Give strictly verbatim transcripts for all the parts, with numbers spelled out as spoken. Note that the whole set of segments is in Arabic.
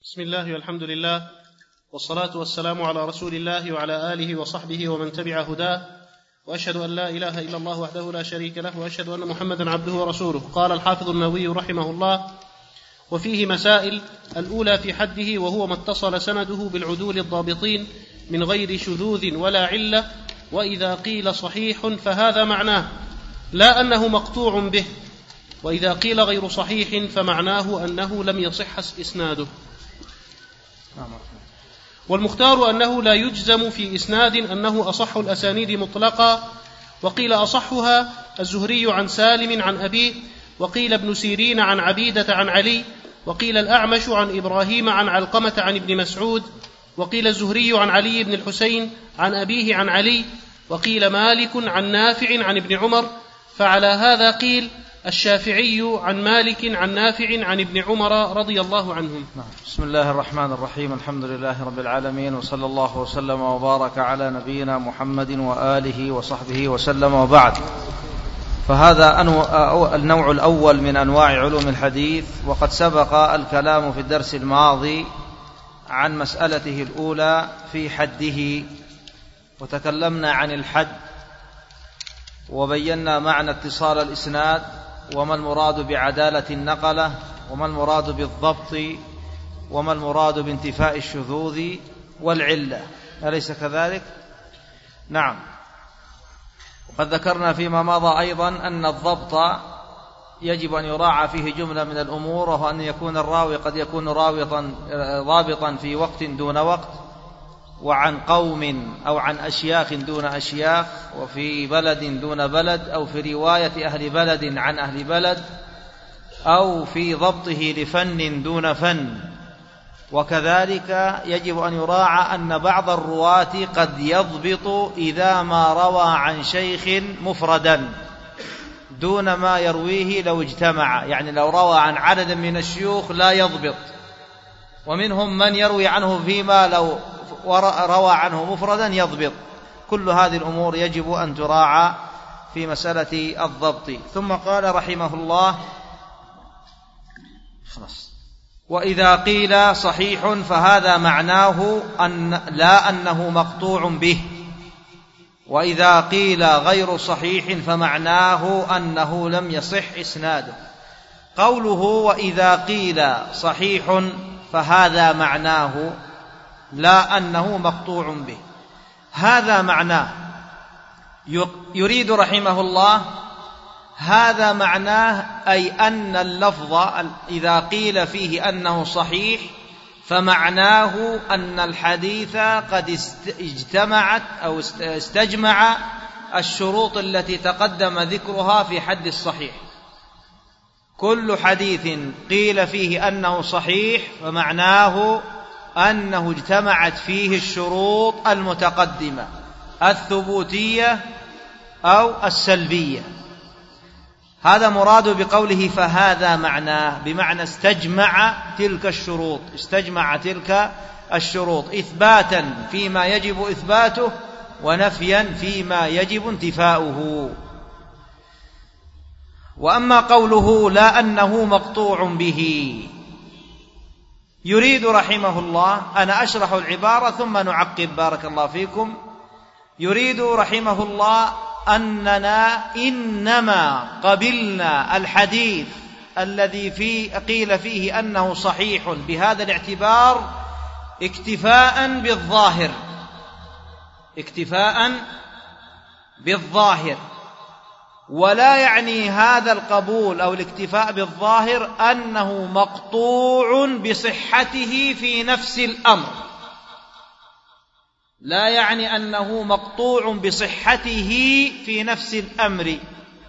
بسم الله والحمد لله والصلاة والسلام على رسول الله وعلى آله وصحبه ومن تبع هداه، وأشهد أن لا إله إلا الله وحده لا شريك له، وأشهد أن محمدا عبده ورسوله. قال الحافظ النووي رحمه الله: وفيه مسائل. الأولى في حده، وهو ما اتصل سنده بالعدول الضابطين من غير شذوذ ولا علة، وإذا قيل صحيح فهذا معناه، لا أنه مقطوع به، وإذا قيل غير صحيح فمعناه أنه لم يصح إسناده. والمختار أنه لا يجزم في إسناد أنه أصح الأسانيد مطلقا، وقيل أصحها الزهري عن سالم عن أبيه، وقيل ابن سيرين عن عبيدة عن علي، وقيل الأعمش عن إبراهيم عن علقمة عن ابن مسعود، وقيل الزهري عن علي بن الحسين عن أبيه عن علي، وقيل مالك عن نافع عن ابن عمر. فعلى هذا قيل الشافعي عن مالك عن نافع عن ابن عمر رضي الله عنهم. بسم الله الرحمن الرحيم. الحمد لله رب العالمين، وصلى الله وسلم وبارك على نبينا محمد وآله وصحبه وسلم، وبعد. فهذا النوع الأول من أنواع علوم الحديث، وقد سبق الكلام في الدرس الماضي عن مسألته الأولى في حده، وتكلمنا عن الحد وبينا معنى اتصال الإسناد، وما المراد بعدالة النقلة، وما المراد بالضبط، وما المراد بانتفاء الشذوذ والعلة، أليس كذلك؟ نعم. وقد ذكرنا فيما مضى أيضا أن الضبط يجب أن يراعى فيه جملة من الأمور، وهو أن يكون الراوي قد يكون راوطا ضابطا في وقت دون وقت، وعن قوم أو عن أشياخ دون أشياخ، وفي بلد دون بلد، أو في رواية أهل بلد عن أهل بلد، أو في ضبطه لفن دون فن. وكذلك يجب أن يراعى أن بعض الرواة قد يضبط إذا ما روى عن شيخ مفردا دون ما يرويه لو اجتمع، يعني لو روى عن عدد من الشيوخ لا يضبط، ومنهم من يروي عنه فيما لو روى عنه مفردا يضبط. كل هذه الأمور يجب أن تراعى في مسألة الضبط. ثم قال رحمه الله: خلاص. وإذا قيل صحيح فهذا معناه أن لا أنه مقطوع به، وإذا قيل غير صحيح فمعناه أنه لم يصح إسناده. قوله وإذا قيل صحيح فهذا معناه لا أنه مقطوع به، هذا معناه، يريد رحمه الله هذا معناه أي أن اللفظ إذا قيل فيه أنه صحيح فمعناه أن الحديث قد اجتمعت أو استجمع الشروط التي تقدم ذكرها في حد الصحيح. كل حديث قيل فيه أنه صحيح فمعناه أنه اجتمعت فيه الشروط المتقدمة الثبوتية أو السلبية. هذا مراد بقوله فهذا معناه، بمعنى استجمع تلك الشروط، استجمع تلك الشروط إثباتا فيما يجب إثباته، ونفيا فيما يجب انتفاؤه. وأما قوله لا أنه مقطوع به، يريد رحمه الله، أنا أشرح العبارة ثم نعقب بارك الله فيكم. يريد رحمه الله أننا إنما قبلنا الحديث الذي فيه قيل فيه أنه صحيح بهذا الاعتبار اكتفاء بالظاهر، اكتفاء بالظاهر، ولا يعني هذا القبول أو الاكتفاء بالظاهر أنه مقطوع بصحته في نفس الأمر، لا يعني أنه مقطوع بصحته في نفس الأمر.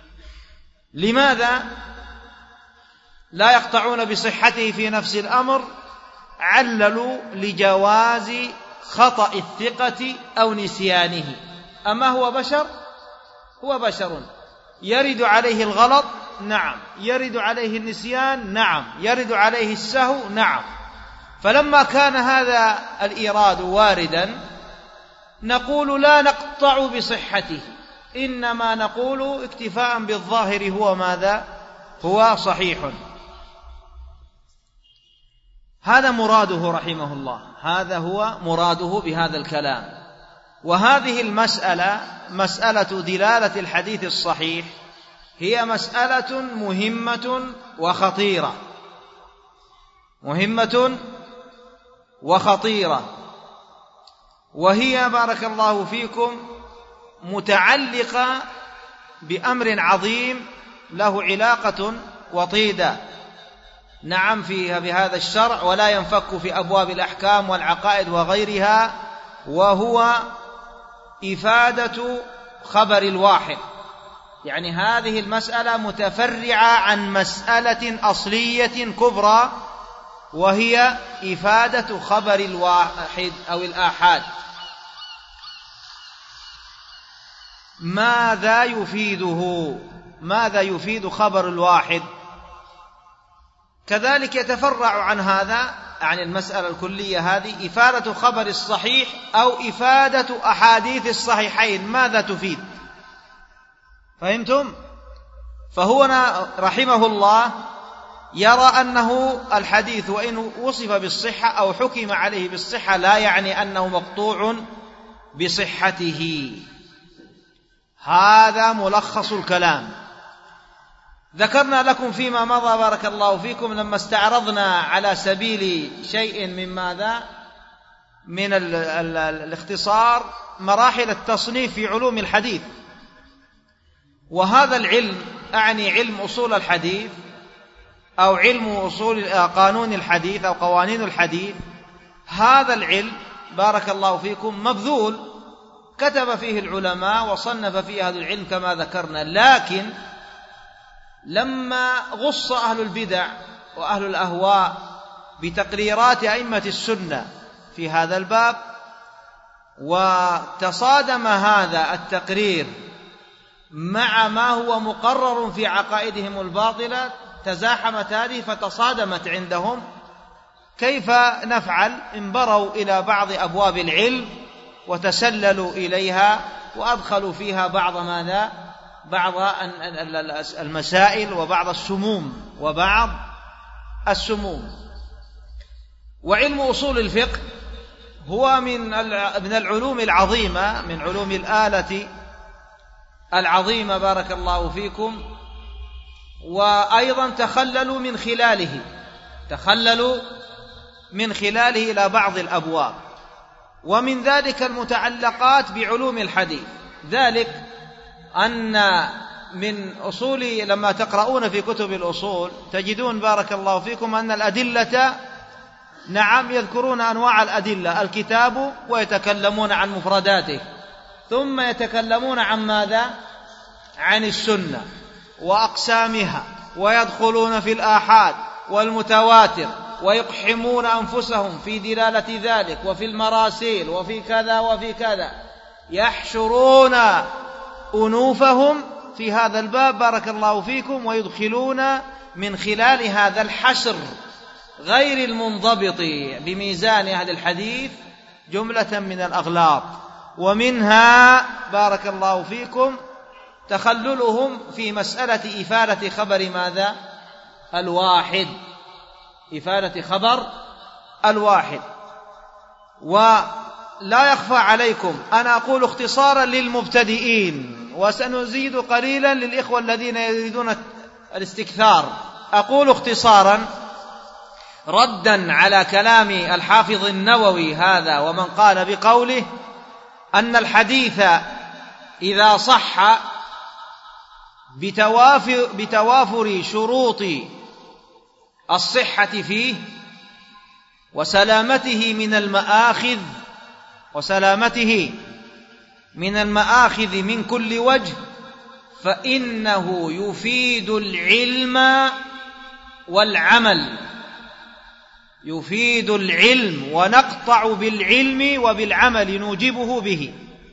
لماذا لا يقطعون بصحته في نفس الأمر؟ عللوا لجواز خطأ الثقة أو نسيانه. أما هو بشر؟ هو بشر، يرد عليه الغلط، نعم، يرد عليه النسيان، نعم، يرد عليه السهو، نعم. فلما كان هذا الإيراد واردا نقول لا نقطع بصحته، إنما نقول اكتفاء بالظاهر هو ماذا؟ هو صحيح. هذا مراده رحمه الله، هذا هو مراده بهذا الكلام. وهذه المسألة مسألة دلالة الحديث الصحيح هي مسألة مهمة وخطيرة، مهمة وخطيرة، وهي بارك الله فيكم متعلقة بأمر عظيم له علاقة وطيدة نعم فيها بهذا الشرع، ولا ينفك في أبواب الأحكام والعقائد وغيرها، وهو إفادة خبر الواحد. يعني هذه المسألة متفرعة عن مسألة أصلية كبرى، وهي إفادة خبر الواحد أو الآحاد. ماذا يفيده؟ ماذا يفيد خبر الواحد؟ كذلك يتفرع عن هذا، عن المسألة الكلية هذه، إفادة خبر الصحيح أو إفادة أحاديث الصحيحين، ماذا تفيد؟ فهمتم؟ فهو رحمه الله يرى أنه الحديث وإن وصف بالصحة أو حكم عليه بالصحة لا يعني أنه مقطوع بصحته. هذا ملخص الكلام. ذكرنا لكم فيما مضى بارك الله فيكم لما استعرضنا على سبيل شيء من ماذا من ال ال الاختصار مراحل التصنيف في علوم الحديث. وهذا العلم أعني علم أصول الحديث أو علم أصول قانون الحديث أو قوانين الحديث. هذا العلم بارك الله فيكم مبذول، كتب فيه العلماء وصنف فيه هذا العلم كما ذكرنا، لكن لما غص أهل البدع وأهل الأهواء بتقريرات أئمة السنة في هذا الباب، وتصادم هذا التقرير مع ما هو مقرر في عقائدهم الباطلة، تزاحمت هذه فتصادمت عندهم. كيف نفعل؟ انبروا إلى بعض أبواب العلم وتسللوا إليها وأدخلوا فيها بعض ماذا؟ بعض المسائل وبعض السموم وبعض السموم. وعلم أصول الفقه هو من من العلوم العظيمة، من علوم الآلة العظيمة بارك الله فيكم، وأيضا تخللوا من خلاله تخللوا من خلاله إلى بعض الأبواب، ومن ذلك المتعلقات بعلوم الحديث. ذلك أن من أصول لما تقرؤون في كتب الأصول تجدون بارك الله فيكم أن الأدلة نعم يذكرون أنواع الأدلة، الكتاب ويتكلمون عن مفرداته، ثم يتكلمون عن ماذا؟ عن السنة وأقسامها، ويدخلون في الآحاد والمتواتر ويقحمون أنفسهم في دلالة ذلك وفي المراسيل وفي كذا وفي كذا، يحشرون أنوفهم في هذا الباب بارك الله فيكم، ويدخلون من خلال هذا الحشر غير المنضبط بميزان أهل الحديث جملة من الأغلاط. ومنها بارك الله فيكم تخللهم في مسألة إفادة خبر ماذا؟ الواحد، إفادة خبر الواحد. ولا يخفى عليكم أنا أقول اختصارا للمبتدئين، وسنزيد قليلا للإخوة الذين يريدون الاستكثار. أقول اختصارا ردا على كلام الحافظ النووي هذا ومن قال بقوله أن الحديث إذا صح بتوافر, بتوافر شروط الصحة فيه وسلامته من المآخذ وسلامته من المآخذ من كل وجه، فإنه يفيد العلم والعمل، يفيد العلم ونقطع بالعلم وبالعمل نوجبه به.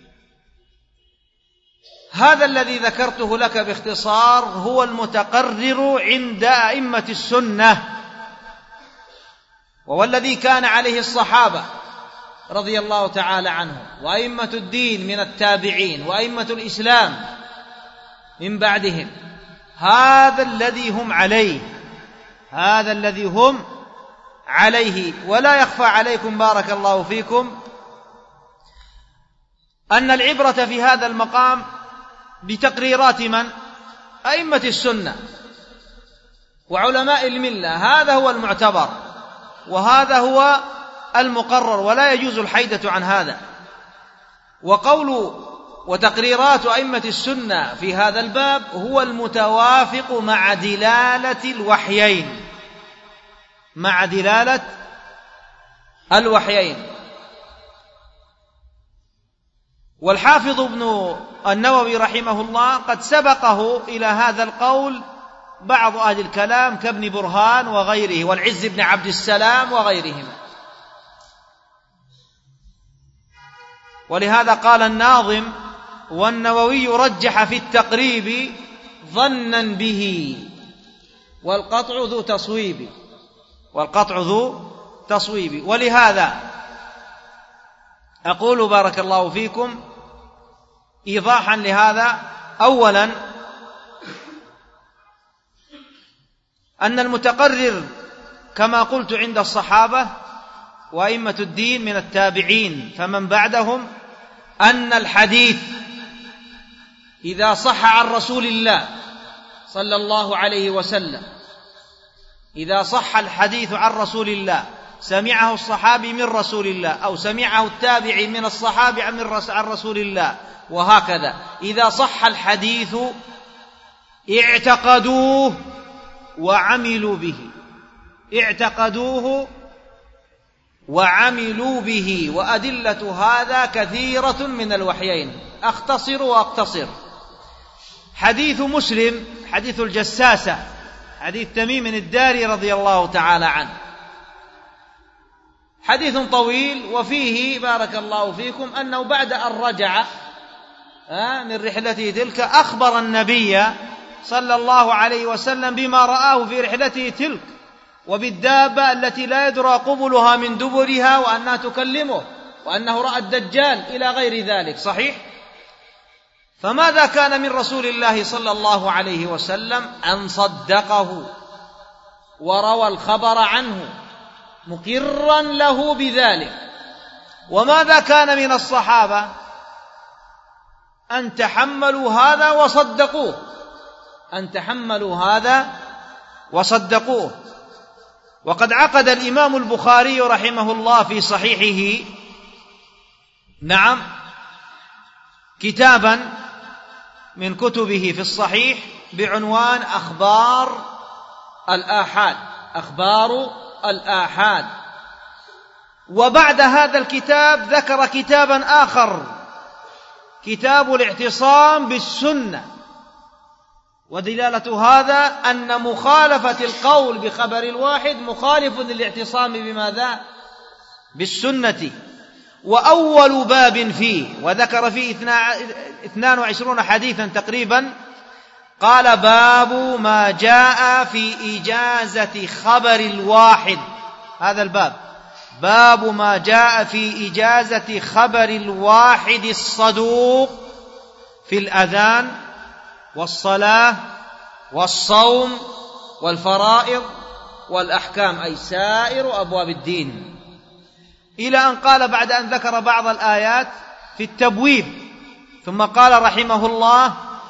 هذا الذي ذكرته لك باختصار هو المتقرر عند أئمة السنة، وهو الذي كان عليه الصحابة رضي الله تعالى عنهم، وأئمة الدين من التابعين، وأئمة الإسلام من بعدهم. هذا الذي هم عليه، هذا الذي هم عليه. ولا يخفى عليكم بارك الله فيكم أن العبرة في هذا المقام بتقريرات من؟ أئمة السنة وعلماء الملة، هذا هو المعتبر وهذا هو المقرر، ولا يجوز الحيدة عن هذا. وقول وتقريرات أئمة السنة في هذا الباب هو المتوافق مع دلالة الوحيين، مع دلالة الوحيين. والحافظ ابن النووي رحمه الله قد سبقه إلى هذا القول بعض أهل الكلام كابن برهان وغيره والعز بن عبد السلام وغيرهم. ولهذا قال الناظم: والنووي رجح في التقريب ظنا به والقطع ذو تصويب، والقطع ذو تصويب. ولهذا أقول بارك الله فيكم إيضاحا لهذا: أولا أن المتقرر كما قلت عند الصحابة وأئمة الدين من التابعين فمن بعدهم أن الحديث إذا صح عن رسول الله صلى الله عليه وسلم، إذا صح الحديث عن رسول الله سمعه الصحابي من رسول الله أو سمعه التابعي من الصحابي عن رسول الله وهكذا، إذا صح الحديث اعتقدوه وعملوا به، اعتقدوه وعملوا به. وأدلة هذا كثيرة من الوحيين، أختصر وأقتصر. حديث مسلم، حديث الجساسة، حديث تميم الداري رضي الله تعالى عنه، حديث طويل، وفيه بارك الله فيكم أنه بعد أن رجع من رحلته تلك أخبر النبي صلى الله عليه وسلم بما رآه في رحلته تلك، وبالدابة التي لا يدرى قبلها من دبرها، وأنها تكلمه، وأنه رأى الدجال إلى غير ذلك. صحيح؟ فماذا كان من رسول الله صلى الله عليه وسلم؟ أن صدقه وروى الخبر عنه مقرا له بذلك. وماذا كان من الصحابة؟ أن تحملوا هذا وصدقوه، أن تحملوا هذا وصدقوه. وقد عقد الإمام البخاري رحمه الله في صحيحه نعم كتابا من كتبه في الصحيح بعنوان أخبار الآحاد، أخبار الآحاد. وبعد هذا الكتاب ذكر كتابا آخر، كتاب الاعتصام بالسنة. ودلالة هذا أن مخالفة القول بخبر الواحد مخالف للاعتصام بماذا؟ بالسنة. وأول باب فيه، وذكر فيه اثنان وعشرون حديثا تقريبا، قال: باب ما جاء في إجازة خبر الواحد. هذا الباب باب ما جاء في إجازة خبر الواحد الصدوق في الأذان والصلاة والصوم والفرائض والأحكام، أي سائر أبواب الدين، إلى أن قال بعد أن ذكر بعض الآيات في التبويب، ثم قال رحمه الله: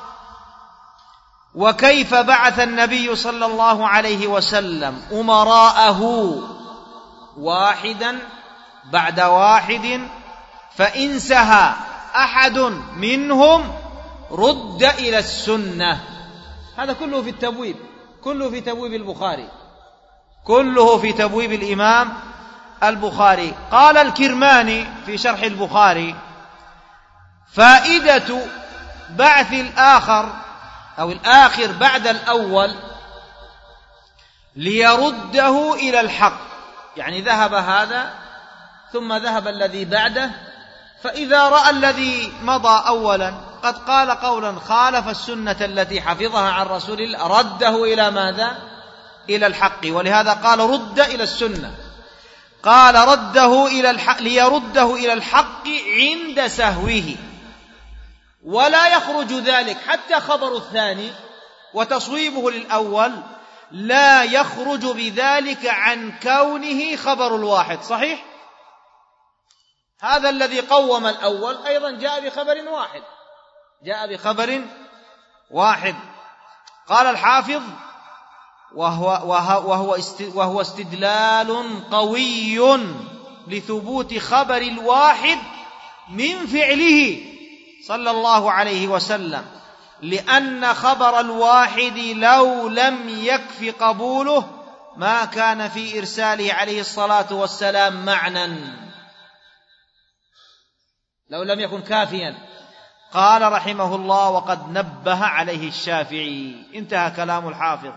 وكيف بعث النبي صلى الله عليه وسلم أمراءه واحدا بعد واحد، فإن سهى أحد منهم رد إلى السنة. هذا كله في التبويب، كله في تبويب البخاري، كله في تبويب الإمام البخاري. قال الكرماني في شرح البخاري: فائدة بعث الآخر أو الآخر بعد الأول ليرده إلى الحق، يعني ذهب هذا ثم ذهب الذي بعده، فإذا رأى الذي مضى أولا قد قال قولا خالف السنة التي حفظها عن رسول الله رده إلى ماذا؟ إلى الحق. ولهذا قال: رد إلى السنة، قال رده إلى الحق ليرده إلى الحق عند سهوه، ولا يخرج ذلك حتى خبر الثاني وتصويبه للأول لا يخرج بذلك عن كونه خبر الواحد. صحيح؟ هذا الذي قوم الأول أيضا جاء بخبر واحد، جاء بخبر واحد. قال الحافظ: وهو, وهو, وهو استدلال قوي لثبوت خبر الواحد من فعله صلى الله عليه وسلم، لأن خبر الواحد لو لم يكف قبوله ما كان في إرساله عليه الصلاة والسلام معنى، لو لم يكن كافيا. قال رحمه الله: وقد نبه عليه الشافعي. انتهى كلام الحافظ.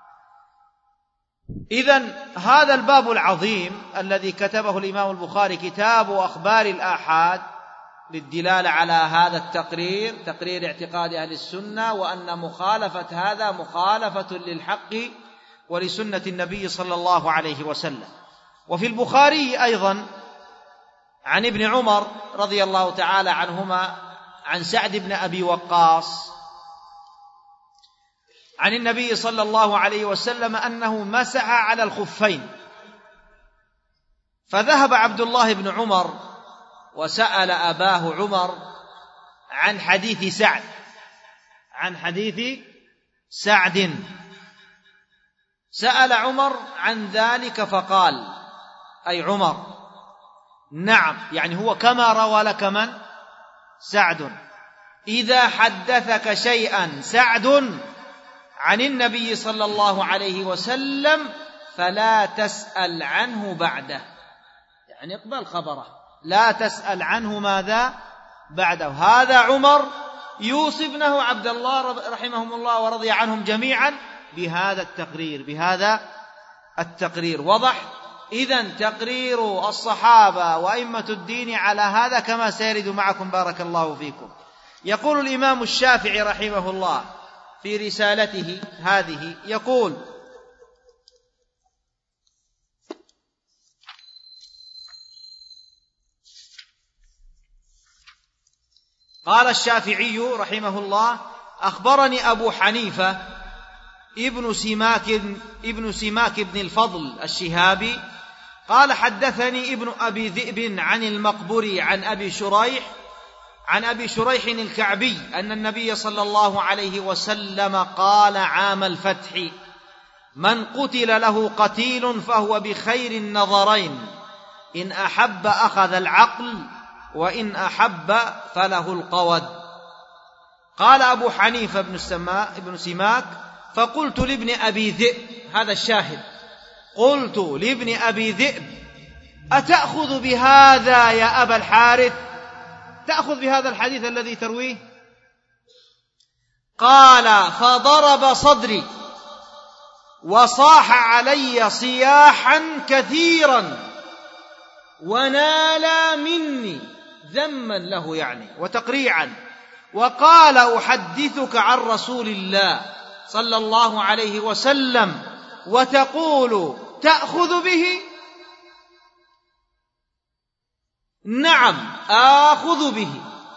إذن هذا الباب العظيم الذي كتبه الإمام البخاري، كتاب أخبار الآحاد، للدلالة على هذا التقرير، تقرير اعتقاد أهل السنة، وأن مخالفة هذا مخالفة للحق ولسنة النبي صلى الله عليه وسلم. وفي البخاري أيضا عن ابن عمر رضي الله تعالى عنهما عن سعد بن أبي وقاص عن النبي صلى الله عليه وسلم أنه مسح على الخفين، فذهب عبد الله بن عمر وسأل أباه عمر عن حديث سعد عن حديث سعد سأل عمر عن ذلك فقال، أي عمر: نعم، يعني هو كما روى لك من؟ سعد. إذا حدثك شيئا سعد عن النبي صلى الله عليه وسلم فلا تسأل عنه بعده، يعني اقبل خبره، لا تسأل عنه ماذا بعده. هذا عمر يوصي ابنه عبد الله رحمهم الله ورضي عنهم جميعا بهذا التقرير بهذا التقرير وضح. إذن تقرير الصحابة وأئمة الدين على هذا كما سيرد معكم بارك الله فيكم. يقول الإمام الشافعي رحمه الله في رسالته هذه، يقول: قال الشافعي رحمه الله: أخبرني أبو حنيفة ابن سماك ابن سماك بن الفضل الشهابي قال: حدثني ابن أبي ذئب عن المقبري عن أبي شريح عن أبي شريح الكعبي أن النبي صلى الله عليه وسلم قال عام الفتح: من قتل له قتيل فهو بخير النظرين، إن أحب أخذ العقل وإن أحب فله القود. قال أبو حنيفة بن السماء بن سماك: فقلت لابن أبي ذئب، هذا الشاهد، قلت لابن أبي ذئب: أتأخذ بهذا يا أبا الحارث؟ تأخذ بهذا الحديث الذي ترويه؟ قال: فضرب صدري وصاح علي صياحا كثيرا ونال مني ذما له يعني وتقريعا، وقال: أحدثك عن رسول الله صلى الله عليه وسلم وتقول تأخذ به؟ نعم آخذ به.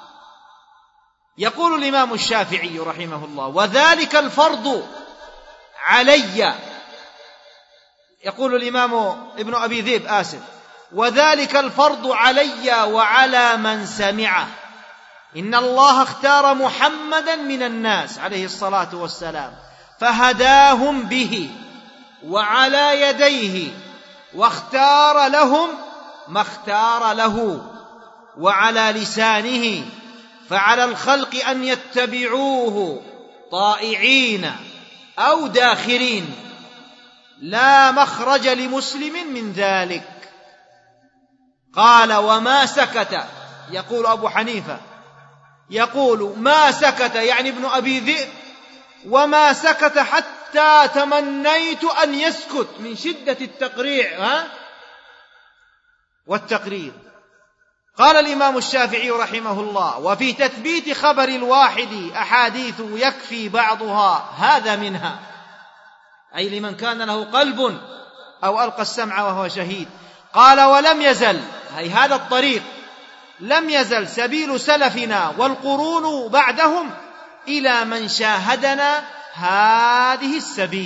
يقول الإمام الشافعي رحمه الله: وذلك الفرض علي. يقول الإمام ابن أبي ذئب آسف: وذلك الفرض علي وعلى من سمعه. إن الله اختار محمدا من الناس عليه الصلاة والسلام فهداهم به وعلى يديه، واختار لهم ما اختار له وعلى لسانه، فعلى الخلق أن يتبعوه طائعين أو داخرين، لا مخرج لمسلم من ذلك. قال: وما سكت، يقول أبو حنيفة، يقول ما سكت يعني ابن أبي ذئب، وما سكت حتى تمنيت أن يسكت من شدة التقريع ها والتقرير. قال الإمام الشافعي رحمه الله: وفي تثبيت خبر الواحد أحاديث يكفي بعضها، هذا منها، أي لمن كان له قلب أو ألقى السمع وهو شهيد. قال: ولم يزل، أي هذا الطريق لم يزل سبيل سلفنا والقرون بعدهم إلى من شاهدنا هذه السبيل،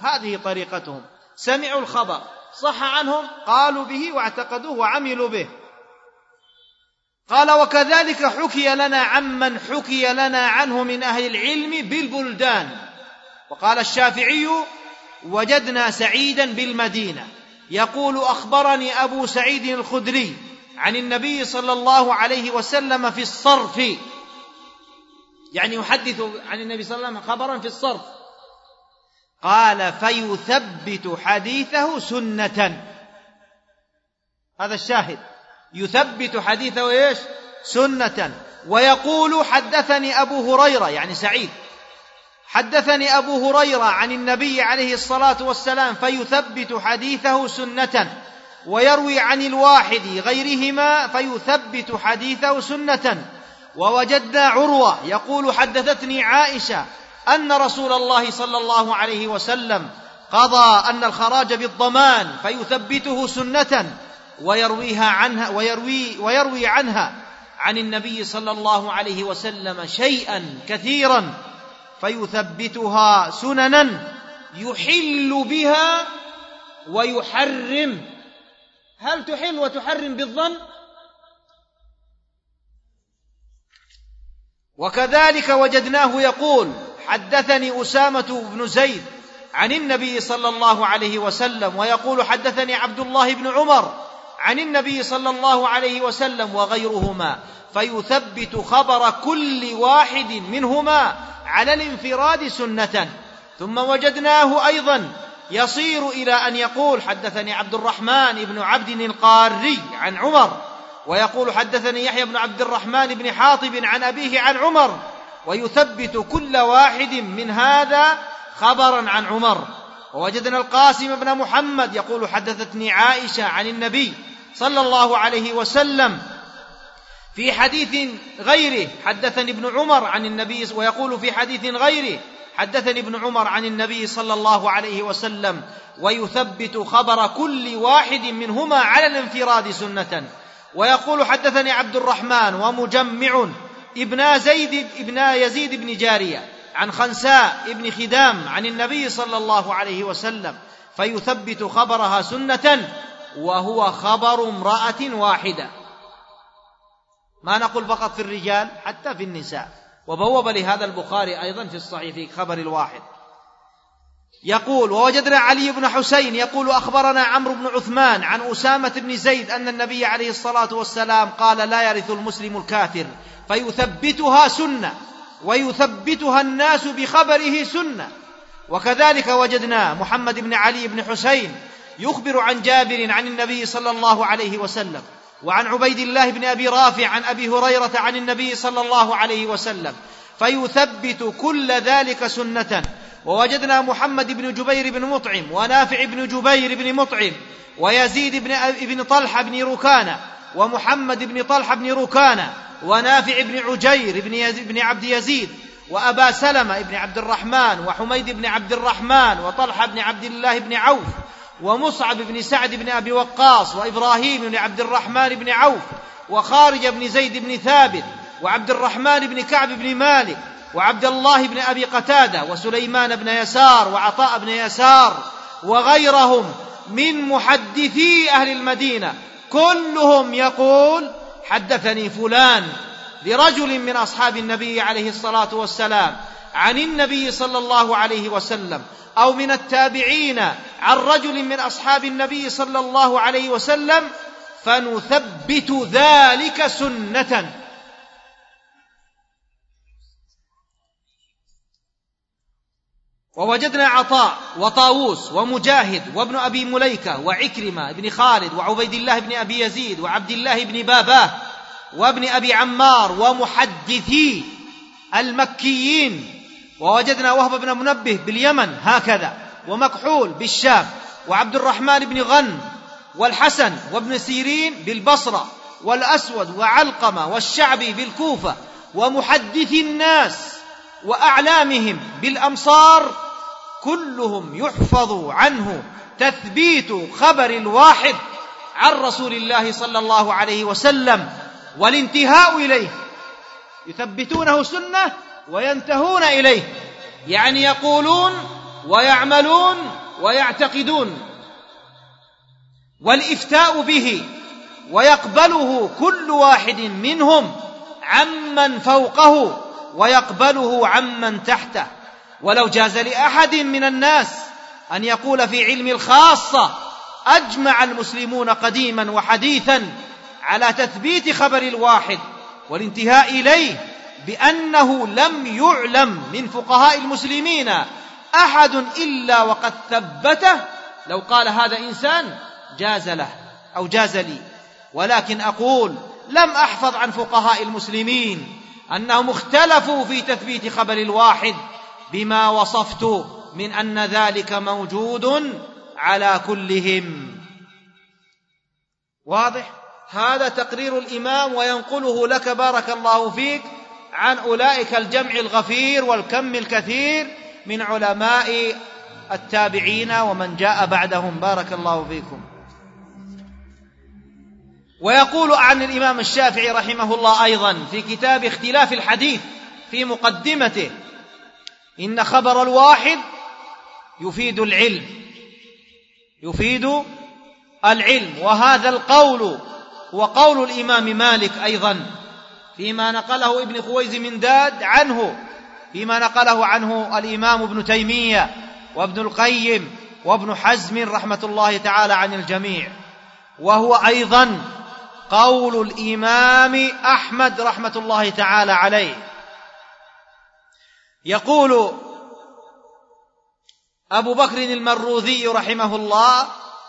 هذه طريقتهم، سمعوا الخبر صح عنهم قالوا به واعتقدوه وعملوا به. قال: وكذلك حكي لنا عمن حكي لنا عنه من أهل العلم بالبلدان. وقال الشافعي: وجدنا سعيدا بالمدينة يقول: أخبرني أبو سعيد الخدري عن النبي صلى الله عليه وسلم في الصرف، يعني يحدث عن النبي صلى الله عليه وسلم خبرا في الصرف. قال: فيثبت حديثه سنة. هذا الشاهد، يثبت حديثه إيش؟ سنة. ويقول: حدثني أبو هريرة، يعني سعيد، حدثني أبو هريرة عن النبي عليه الصلاة والسلام، فيثبت حديثه سنة. ويروي عن الواحد غيرهما فيثبت حديثه سنة. ووجدنا عروة يقول: حدثتني عائشة أن رسول الله صلى الله عليه وسلم قضى أن الخراج بالضمان، فيثبته سنة. ويرويها عنها ويروي, ويروي عنها عن النبي صلى الله عليه وسلم شيئا كثيرا فيثبتها سننا يحل بها ويحرم. هل تحل وتحرم بالظن؟ وكذلك وجدناه يقول: حدثني أسامة بن زيد عن النبي صلى الله عليه وسلم، ويقول: حدثني عبد الله بن عمر عن النبي صلى الله عليه وسلم، وغيرهما، فيثبت خبر كل واحد منهما على الانفراد سنة. ثم وجدناه أيضا يصير إلى أن يقول: حدثني عبد الرحمن بن عبد القاري عن عمر، ويقول: حدثني يحيى بن عبد الرحمن بن حاطب عن أبيه عن عمر، ويثبت كل واحد من هذا خبرا عن عمر. ووجدنا القاسم بن محمد يقول: حدثتني عائشة عن النبي صلى الله عليه وسلم في حديث غيره، حدثني ابن عمر عن النبي، ويقول في حديث غيره: حدثني ابن عمر عن النبي صلى الله عليه وسلم. ويثبت خبر كل واحد منهما على الانفراد سنة. ويقول: حدثني عبد الرحمن ومجمع ابن زيد ابن يزيد بن جارية عن خنساء ابن خدام عن النبي صلى الله عليه وسلم، فيثبت خبرها سنة، وهو خبر امرأة واحدة. ما نقول فقط في الرجال، حتى في النساء. وبوب لهذا البخاري أيضا في الصحيح في خبر الواحد. يقول: ووجدنا علي بن حسين يقول: أخبرنا عمرو بن عثمان عن أسامة بن زيد أن النبي عليه الصلاة والسلام قال: لا يرث المسلم الكافر، فيثبتها سنة، ويثبتها الناس بخبره سنة. وكذلك وجدنا محمد بن علي بن حسين يخبر عن جابر عن النبي صلى الله عليه وسلم، وعن عبيد الله بن أبي رافع عن أبي هريرة عن النبي صلى الله عليه وسلم، فيثبت كل ذلك سنة. ووجدنا محمد بن جبير بن مطعم ونافع بن جبير بن مطعم ويزيد بن, بن طلحة بن ركانة ومحمد بن طلحة بن ركانة ونافع بن عجير بن, بن عبد يزيد وأبا سلمة بن عبد الرحمن وحميد بن عبد الرحمن وطلحة بن عبد الله بن عوف ومصعب بن سعد بن أبي وقاص وإبراهيم بن عبد الرحمن بن عوف وخارج بن زيد بن ثابت وعبد الرحمن بن كعب بن مالك وعبد الله بن أبي قتادة وسليمان بن يسار وعطاء بن يسار وغيرهم من محدثي أهل المدينة، كلهم يقول: حدثني فلان لرجل من أصحاب النبي عليه الصلاة والسلام عن النبي صلى الله عليه وسلم، أو من التابعين عن رجل من أصحاب النبي صلى الله عليه وسلم، فنثبت ذلك سنة. ووجدنا عطاء وطاووس ومجاهد وابن أبي مليكة وعكرمة بن خالد وعبيد الله بن أبي يزيد وعبد الله بن باباه وابن أبي عمار ومحدثي المكيين. ووجدنا وهب بن منبه باليمن هكذا، ومكحول بالشام، وعبد الرحمن بن غنم والحسن وابن سيرين بالبصرة، والأسود وعلقمة والشعبي بالكوفة، ومحدثي الناس وأعلامهم بالأمصار، كلهم يحفظ عنه تثبيت خبر الواحد عن رسول الله صلى الله عليه وسلم والانتهاء إليه، يثبتونه سنة وينتهون إليه، يعني يقولون ويعملون ويعتقدون، والإفتاء به ويقبله كل واحد منهم عمن فوقه ويقبله عمن تحته. ولو جاز لأحد من الناس أن يقول في علم الخاصة أجمع المسلمون قديما وحديثا على تثبيت خبر الواحد والانتهاء إليه بأنه لم يعلم من فقهاء المسلمين أحد إلا وقد ثبته، لو قال هذا إنسان جاز له أو جاز لي. ولكن أقول لم أحفظ عن فقهاء المسلمين أنهم اختلفوا في تثبيت خبر الواحد بما وصفت من أن ذلك موجود على كلهم. واضح؟ هذا تقرير الإمام وينقله لك بارك الله فيك عن أولئك الجمع الغفير والكم الكثير من علماء التابعين ومن جاء بعدهم بارك الله فيكم. ويقول عن الإمام الشافعي رحمه الله أيضا في كتاب اختلاف الحديث في مقدمته: إن خبر الواحد يفيد العلم يفيد العلم وهذا القول هو قول الإمام مالك أيضا فيما نقله ابن خويز من داد عنه، فيما نقله عنه الإمام ابن تيمية وابن القيم وابن حزم رحمة الله تعالى عن الجميع، وهو أيضا قول الإمام أحمد رحمة الله تعالى عليه. يقول أبو بكر المروذي رحمه الله: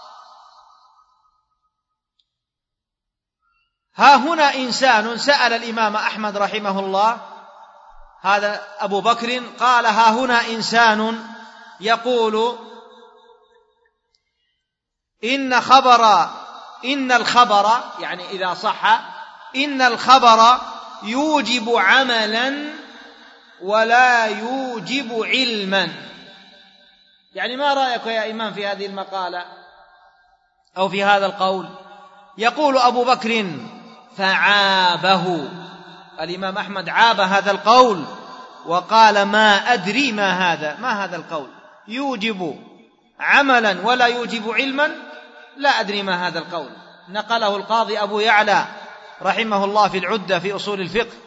ها هنا إنسان سأل الإمام أحمد رحمه الله، هذا أبو بكر قال: ها هنا إنسان يقول إن خبر إن الخبر يعني إذا صح إن الخبر يوجب عملا ولا يوجب علما. يعني ما رأيك يا إمام في هذه المقالة أو في هذا القول؟ يقول أبو بكر: فعابه الإمام أحمد، عاب هذا القول وقال: ما أدري ما هذا ما هذا القول يوجب عملا ولا يوجب علما، لا أدري ما هذا القول. نقله القاضي أبو يعلى رحمه الله في العدة في أصول الفقه.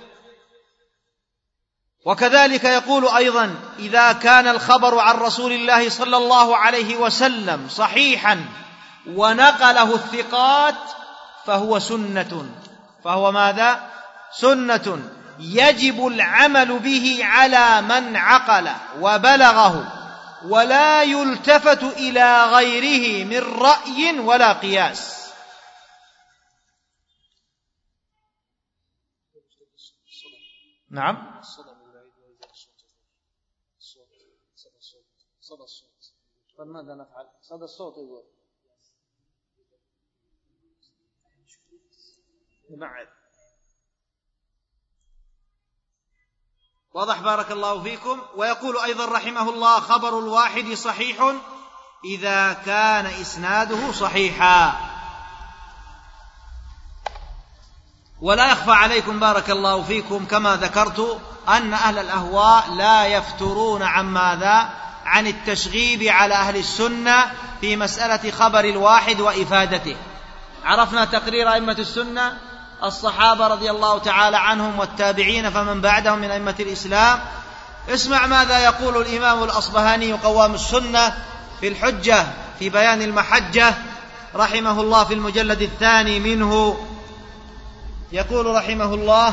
وكذلك يقول أيضا: إذا كان الخبر عن رسول الله صلى الله عليه وسلم صحيحا ونقله الثقات فهو سنة فهو ماذا؟ سنة يجب العمل به على من عقل وبلغه، ولا يلتفت إلى غيره من رأي ولا قياس. نعم. فماذا نفعل؟ صدى الصوت يقول نبعد. واضح بارك الله فيكم. ويقول أيضا رحمه الله: خبر الواحد صحيح إذا كان إسناده صحيحا. ولا يخفى عليكم بارك الله فيكم كما ذكرت أن أهل الأهواء لا يفترون عن ماذا؟ عن التشغيب على أهل السنة في مسألة خبر الواحد وإفادته. عرفنا تقرير أئمة السنة الصحابة رضي الله تعالى عنهم والتابعين فمن بعدهم من أئمة الإسلام. اسمع ماذا يقول الإمام الأصبهاني قوام السنة في الحجة في بيان المحجة رحمه الله في المجلد الثاني منه. يقول رحمه الله: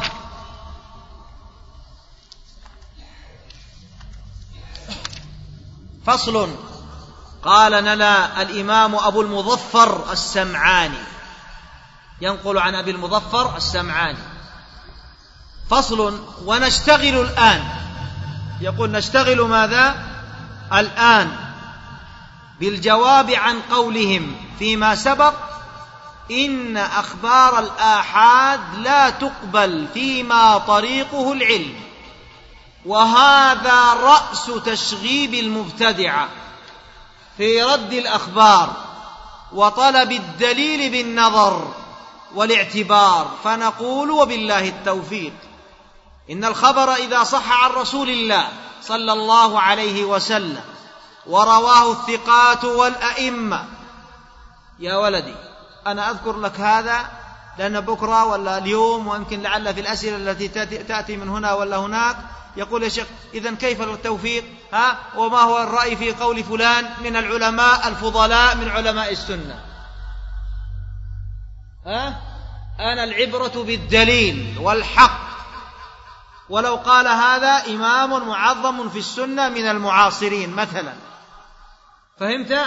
فصل. قال لنا الإمام أبو المظفر السمعاني، ينقل عن أبي المظفر السمعاني: فصل. ونشتغل الآن، يقول نشتغل ماذا؟ الآن بالجواب عن قولهم فيما سبق إن أخبار الآحاد لا تقبل فيما طريقه العلم، وهذا رأس تشغيب المبتدعة في رد الأخبار وطلب الدليل بالنظر والاعتبار. فنقول وبالله التوفيق إن الخبر إذا صح عن رسول الله صلى الله عليه وسلم ورواه الثقات والأئمة. يا ولدي أنا أذكر لك هذا لأن بكرة ولا اليوم ويمكن لعل في الأسئلة التي تأتي من هنا ولا هناك يقول يا شيخ إذن كيف التوفيق؟ ها وما هو الرأي في قول فلان من العلماء الفضلاء من علماء السنة؟ ها أنا العبرة بالدليل والحق، ولو قال هذا إمام معظم في السنة من المعاصرين مثلا، فهمت؟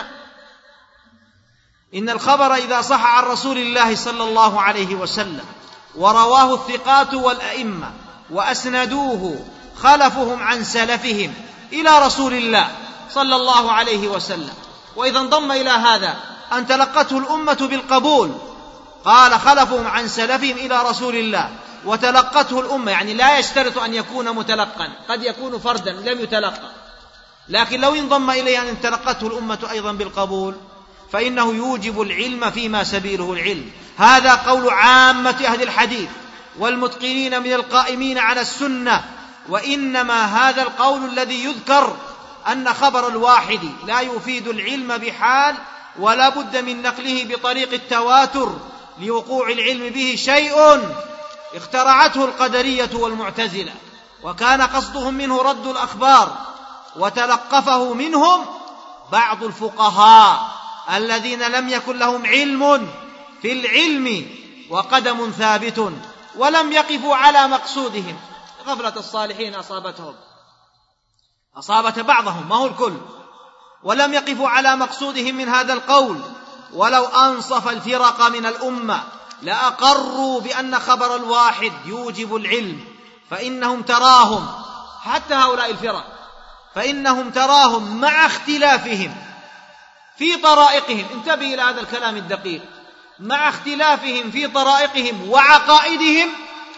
إن الخبر إذا صح عن رسول الله صلى الله عليه وسلم ورواه الثقات والأئمة وأسندوه خلفهم عن سلفهم إلى رسول الله صلى الله عليه وسلم، وإذا انضم إلى هذا أن تلقته الأمة بالقبول، قال خلفهم عن سلفهم إلى رسول الله وتلقته الأمة، يعني لا يشترط أن يكون متلقا، قد يكون فردا لم يتلقى، لكن لو انضم إليه أن تلقته الأمة أيضا بالقبول فإنه يوجب العلم فيما سبيله العلم. هذا قول عامة أهل الحديث والمتقنين من القائمين على السنة. وإنما هذا القول الذي يذكر أن خبر الواحد لا يفيد العلم بحال، ولا بد من نقله بطريق التواتر لوقوع العلم به شيء اخترعته القدرية والمعتزلة، وكان قصدهم منه رد الأخبار، وتلقفه منهم بعض الفقهاء الذين لم يكن لهم علم في العلم وقدم ثابت، ولم يقفوا على مقصودهم. غفلة الصالحين أصابتهم، أصابت بعضهم ما هو الكل، ولم يقفوا على مقصودهم من هذا القول. ولو أنصف الفرق من الأمة لأقروا بأن خبر الواحد يوجب العلم، فإنهم تراهم حتى هؤلاء الفرق فإنهم تراهم مع اختلافهم في طرائقهم، انتبه إلى هذا الكلام الدقيق، مع اختلافهم في طرائقهم وعقائدهم،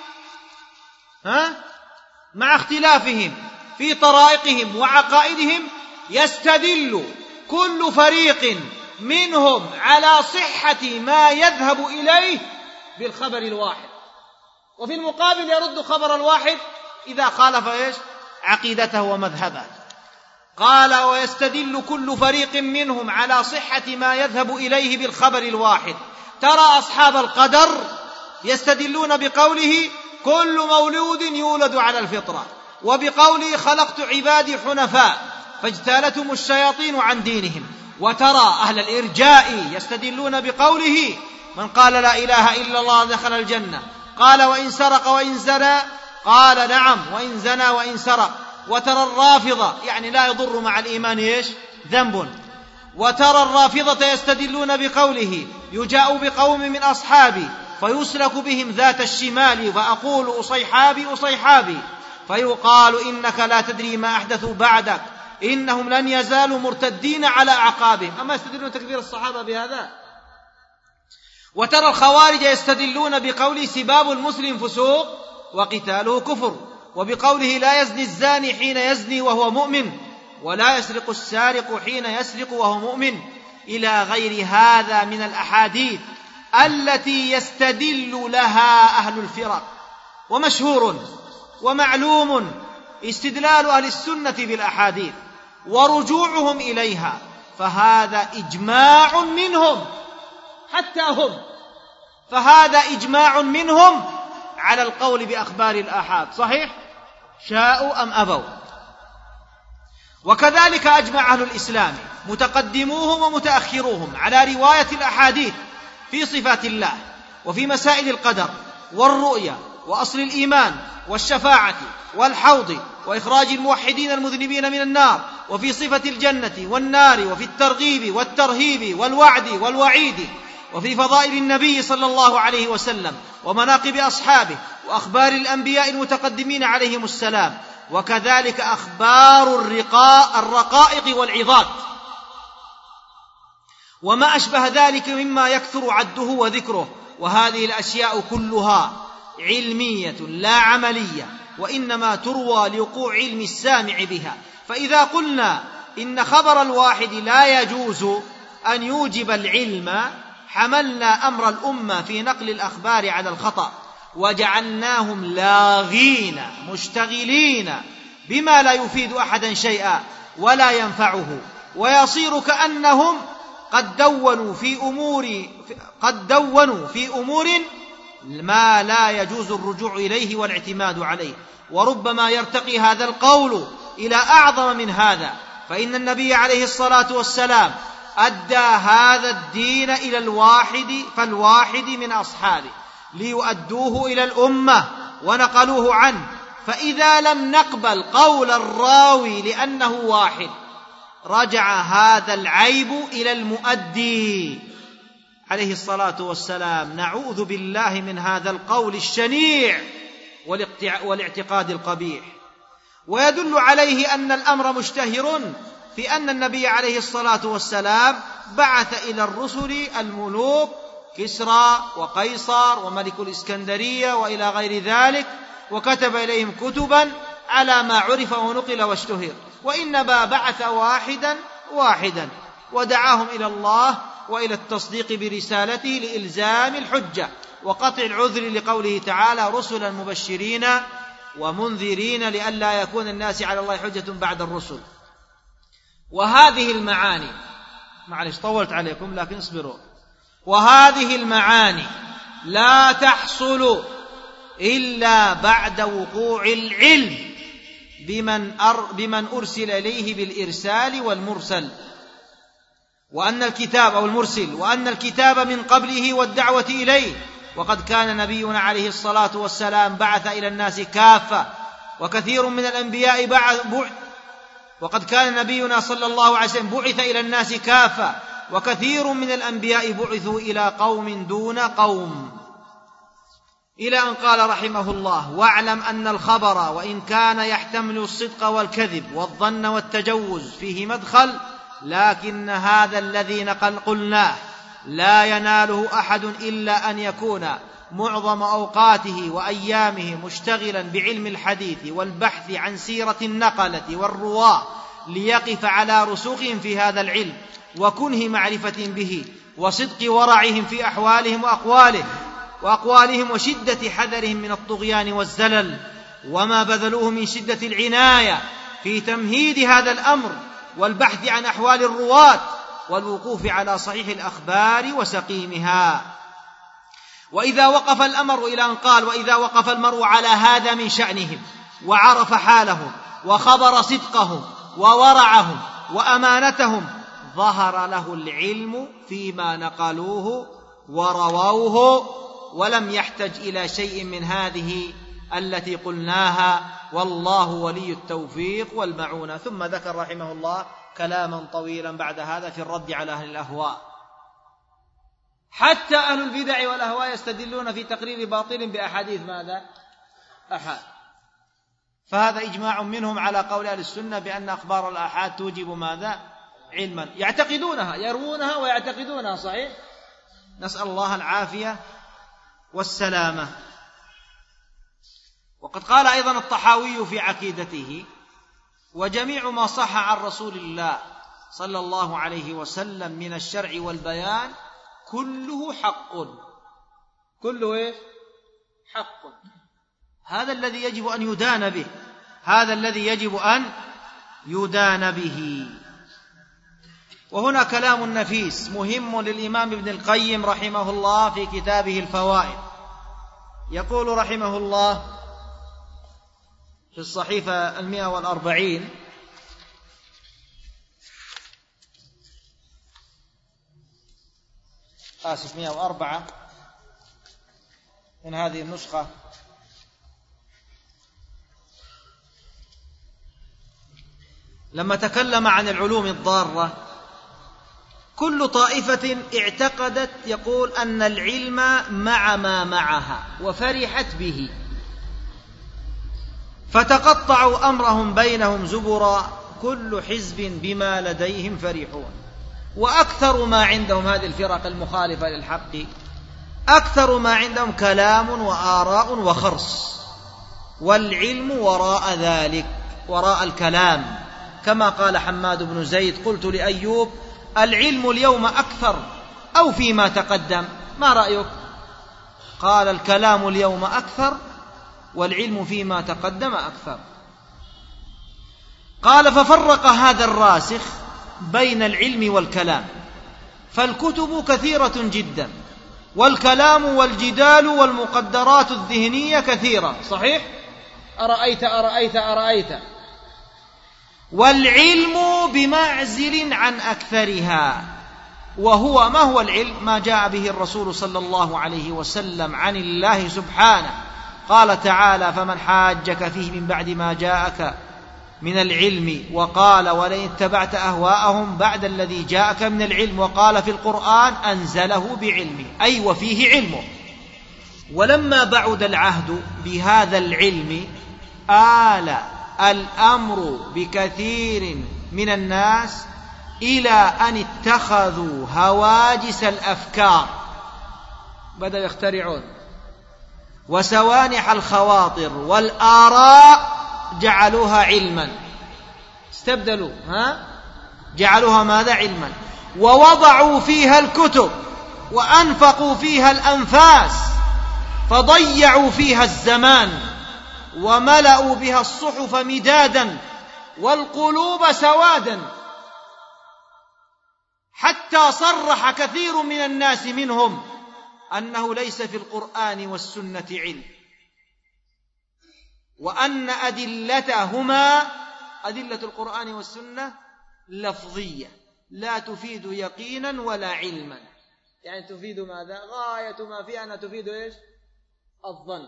ها مع اختلافهم في طرائقهم وعقائدهم يستدل كل فريق منهم على صحة ما يذهب إليه بالخبر الواحد، وفي المقابل يرد خبر الواحد إذا خالف إيش عقيدته ومذهبه. قال ويستدل كل فريق منهم على صحة ما يذهب إليه بالخبر الواحد. ترى أصحاب القدر يستدلون بقوله كل مولود يولد على الفطرة، وبقوله خلقت عبادي حنفاء فاجتالتهم الشياطين عن دينهم. وترى أهل الإرجاء يستدلون بقوله من قال لا إله إلا الله دخل الجنة، قال وإن سرق وإن زنى، قال نعم وإن زنى وإن سرق. وترى الرافضة يعني لا يضر مع الإيمان إيش ذنب. وترى الرافضة يستدلون بقوله يجاء بقوم من أصحابي فيسلك بهم ذات الشمال فأقول أصيحابي أصيحابي، فيقال إنك لا تدري ما أحدثوا بعدك إنهم لن يزالوا مرتدين على أعقابهم. أما يستدلون تكفير الصحابة بهذا. وترى الخوارج يستدلون بقول سباب المسلم فسوق وقتاله كفر، وبقوله لا يزني الزاني حين يزني وهو مؤمن، ولا يسرق السارق حين يسرق وهو مؤمن، إلى غير هذا من الأحاديث التي يستدل لها أهل الفرق. ومشهور ومعلوم استدلال أهل السنة بالأحاديث ورجوعهم إليها، فهذا إجماع منهم حتى هم فهذا إجماع منهم على القول بأخبار الآحاد، صحيح شاءوا أم أبوا. وكذلك أجمع أهل الإسلام متقدموهم ومتأخروهم على رواية الأحاديث في صفات الله وفي مسائل القدر والرؤيا وأصل الإيمان والشفاعة والحوض وإخراج الموحدين المذنبين من النار، وفي صفة الجنة والنار، وفي الترغيب والترهيب والوعد والوعيد، وفي فضائل النبي صلى الله عليه وسلم ومناقب أصحابه وأخبار الأنبياء المتقدمين عليهم السلام، وكذلك أخبار الرقاء الرقائق والعظات وما أشبه ذلك مما يكثر عده وذكره. وهذه الأشياء كلها علمية لا عملية، وإنما تروى لوقوع علم السامع بها. فإذا قلنا إن خبر الواحد لا يجوز أن يوجب العلم حملنا أمر الأمة في نقل الأخبار على الخطأ، وجعلناهم لاغين مشتغلين بما لا يفيد أحدا شيئا ولا ينفعه، ويصير كأنهم قد دونوا في أمور قد دونوا في أمور ما لا يجوز الرجوع إليه والاعتماد عليه. وربما يرتقي هذا القول إلى أعظم من هذا، فإن النبي عليه الصلاة والسلام أدى هذا الدين إلى الواحد فالواحد من أصحابه ليؤدوه إلى الأمة ونقلوه عنه، فإذا لم نقبل قول الراوي لأنه واحد رجع هذا العيب إلى المؤدي عليه الصلاة والسلام. نعوذ بالله من هذا القول الشنيع والاعتقاد القبيح. ويدل عليه أن الأمر مشتهر في أن النبي عليه الصلاة والسلام بعث إلى الرسل الملوك كسرى وقيصر وملك الإسكندرية وإلى غير ذلك، وكتب إليهم كتبا على ما عرف ونقل واشتهر، وإنما بعث واحدا واحدا ودعاهم إلى الله وإلى التصديق برسالته لإلزام الحجة وقطع العذر، لقوله تعالى رسلا مبشرين ومنذرين لئلا يكون الناس على الله حجة بعد الرسل. وهذه المعاني، معلش طولت عليكم لكن اصبروا، وهذه المعاني لا تحصل إلا بعد وقوع العلم بمن, أر بمن أرسل إليه بالإرسال والمرسل، وأن الكتاب أو المرسل وأن الكتاب من قبله والدعوة إليه. وقد كان نبينا عليه الصلاة والسلام بعث إلى الناس كافة، وكثير من الأنبياء بعث وقد كان نبينا صلى الله عليه وسلم بعث إلى الناس كافة، وكثير من الأنبياء بعثوا إلى قوم دون قوم، إلى أن قال رحمه الله واعلم أن الخبر وإن كان يحتمل الصدق والكذب والظن والتجوز فيه مدخل، لكن هذا الذي نقل قلناه لا يناله أحد إلا أن يكون معظم أوقاته وأيامه مشتغلا بعلم الحديث والبحث عن سيرة النقلة والرواة، ليقف على رسوخهم في هذا العلم وكنه معرفة به وصدق ورعهم في أحوالهم وأقوالهم وأقوالهم وشدة حذرهم من الطغيان والزلل، وما بذلوه من شدة العناية في تمهيد هذا الأمر والبحث عن أحوال الرواة والوقوف على صحيح الأخبار وسقيمها. وإذا وقف الأمر إلى أن قال وإذا وقف المرء على هذا من شأنهم وعرف حالهم وخبر صدقهم وورعهم وأمانتهم، ظهر له العلم فيما نقلوه ورووه، ولم يحتج إلى شيء من هذه التي قلناها، والله ولي التوفيق والمعونة. ثم ذكر رحمه الله كلاما طويلا بعد هذا في الرد على أهل الأهواء. حتى أهل البدع والأهواء يستدلون في تقرير باطل بأحاديث ماذا؟ أحاد. فهذا إجماع منهم على قول أهل السنة بأن أخبار الآحاد توجب ماذا؟ علما، يعتقدونها، يروونها ويعتقدونها، صحيح؟ نسأل الله العافية والسلامة. وقد قال أيضا الطحاوي في عقيدته وجميع ما صح عن رسول الله صلى الله عليه وسلم من الشرع والبيان كله حق، كله إيه؟ حق. هذا الذي يجب أن يدان به، هذا الذي يجب أن يدان به. وهنا كلام نفيس مهم للإمام ابن القيم رحمه الله في كتابه الفوائد. يقول رحمه الله في الصحيفة المئة والأربعين: آسف مئة وأربعة من هذه النسخة، لما تكلم عن العلوم الضارة: كل طائفة اعتقدت، يقول، أن العلم مع ما معها وفرحت به، فتقطعوا أمرهم بينهم زبرا، كل حزب بما لديهم فرحون. وأكثر ما عندهم هذه الفرق المخالفة للحق، أكثر ما عندهم كلام وآراء وخرص، والعلم وراء ذلك، وراء الكلام، كما قال حماد بن زيد: قلت لأيوب العلم اليوم أكثر أو فيما تقدم، ما رأيك؟ قال: الكلام اليوم أكثر والعلم فيما تقدم أكثر. قال: ففرق هذا الراسخ بين العلم والكلام، فالكتب كثيرة جدا، والكلام والجدال والمقدرات الذهنية كثيرة، صحيح؟ أرأيت أرأيت أرأيت، والعلم بمعزل عن أكثرها. وهو ما هو العلم؟ ما جاء به الرسول صلى الله عليه وسلم عن الله سبحانه. قال تعالى: فمن حاجك فيه من بعد ما جاءك من العلم، وقال: ولئن اتبعت أهواءهم بعد الذي جاءك من العلم. وقال في القرآن: أنزله بعلمه، أي وفيه علمه. ولما بعد العهد بهذا العلم آل الأمر بكثير من الناس إلى أن اتخذوا هواجس الأفكار، بدأوا يخترعون، وسوانح الخواطر والآراء جعلوها علما، استبدلوا ها جعلوها ماذا؟ علما. ووضعوا فيها الكتب وأنفقوا فيها الأنفاس، فضيعوا فيها الزمان، وملأوا بها الصحف مدادا والقلوب سوادا، حتى صرح كثير من الناس منهم أنه ليس في القرآن والسنة علم، وأن أدلتهما، أدلة القرآن والسنة، لفظية لا تفيد يقينا ولا علما، يعني تفيد ماذا؟ غاية ما فيها أنها تفيد إيش؟ الظن.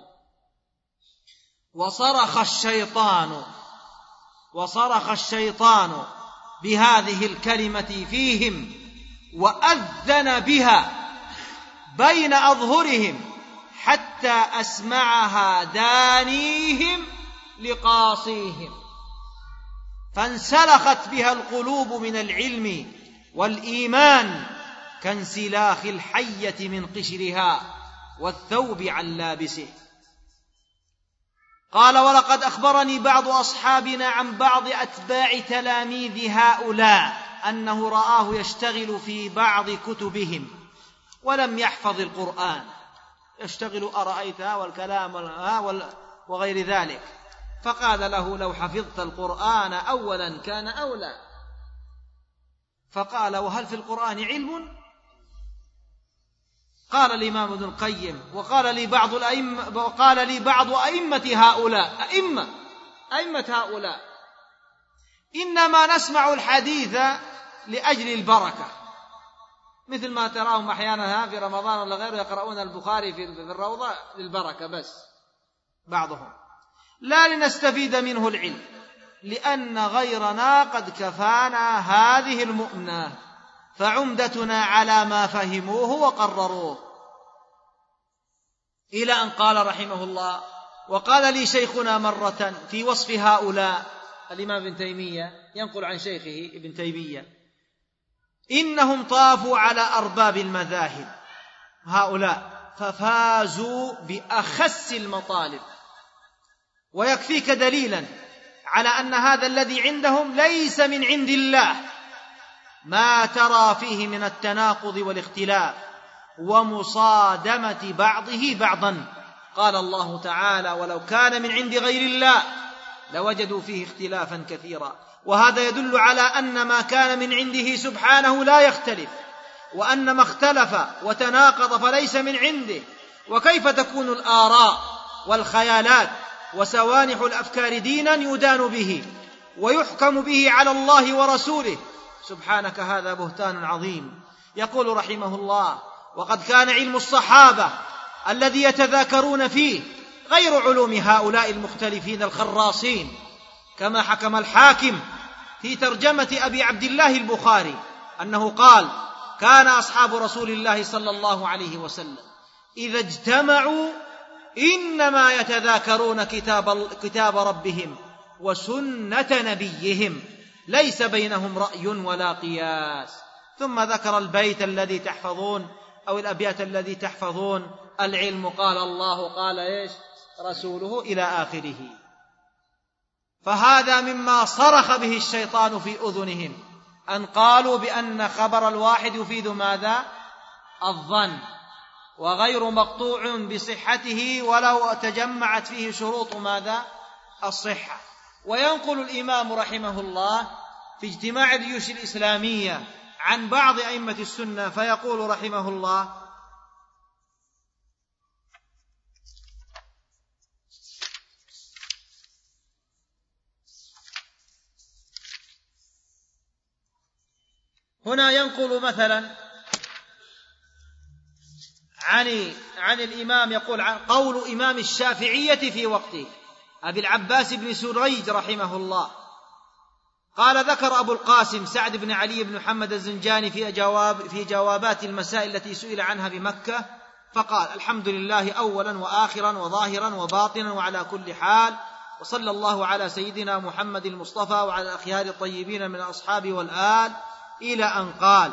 وصرخ الشيطان وصرخ الشيطان بهذه الكلمة فيهم، وأذن بها بين أظهرهم، حتى أسمعها دانيهم لقاصيهم، فانسلخت بها القلوب من العلم والإيمان كانسلاخ الحية من قشرها والثوب عن لابسه. قال: ولقد أخبرني بعض أصحابنا عن بعض أتباع تلاميذ هؤلاء أنه رآه يشتغل في بعض كتبهم ولم يحفظ القرآن، يشتغل أرأيتها والكلام وغير ذلك، فقال له: لو حفظت القرآن أولا كان أولى. فقال: وهل في القرآن علم؟ قال الإمام ابن القيم: وقال لي بعض الأئمة وقال لي بعض أئمة هؤلاء أئمة أئمة هؤلاء إنما نسمع الحديث لأجل البركة، مثل ما تراهم أحيانا في رمضان ولا غيره يقرؤون البخاري في الروضة للبركة بس، بعضهم، لا لنستفيد منه العلم، لأن غيرنا قد كفانا هذه المؤنة، فعمدتنا على ما فهموه وقرروه. إلى أن قال رحمه الله: وقال لي شيخنا مرة في وصف هؤلاء، الإمام ابن تيمية ينقل عن شيخه ابن تيمية: إنهم طافوا على أرباب المذاهب هؤلاء ففازوا بأخس المطالب. ويكفيك دليلا على أن هذا الذي عندهم ليس من عند الله، ما ترى فيه من التناقض والاختلاف ومصادمة بعضه بعضا. قال الله تعالى: ولو كان من عند غير الله لوجدوا فيه اختلافا كثيرا. وهذا يدل على أن ما كان من عنده سبحانه لا يختلف، وأن ما اختلف وتناقض فليس من عنده. وكيف تكون الآراء والخيالات وسوانح الأفكار دينا يدان به ويحكم به على الله ورسوله؟ سبحانك، هذا بهتان عظيم. يقول رحمه الله: وقد كان علم الصحابة الذي يتذاكرون فيه غير علوم هؤلاء المختلفين الخراصين، كما حكم الحاكم في ترجمة أبي عبد الله البخاري أنه قال: كان أصحاب رسول الله صلى الله عليه وسلم إذا اجتمعوا إنما يتذاكرون كتاب, كتاب ربهم وسنة نبيهم، ليس بينهم رأي ولا قياس. ثم ذكر البيت الذي تحفظون أو الأبيات الذي تحفظون: العلم قال الله قال إيش رسوله، إلى آخره. فهذا مما صرخ به الشيطان في أذنهم، أن قالوا بأن خبر الواحد يفيد ماذا؟ الظن، وغير مقطوع بصحته ولو تجمعت فيه شروط ماذا؟ الصحة. وينقل الإمام رحمه الله في اجتماع الجيوش الإسلامية عن بعض أئمة السنة فيقول رحمه الله: هنا ينقل مثلا عن عن الإمام، يقول عن قول إمام الشافعية في وقته أبي العباس بن سريج رحمه الله قال: ذكر أبو القاسم سعد بن علي بن محمد الزنجاني في جواب في جوابات المسائل التي سئل عنها بمكة فقال: الحمد لله أولا وآخرا وظاهرا وباطنا وعلى كل حال، وصلى الله على سيدنا محمد المصطفى وعلى الأخيار الطيبين من الأصحاب والآل، إلى أن قال: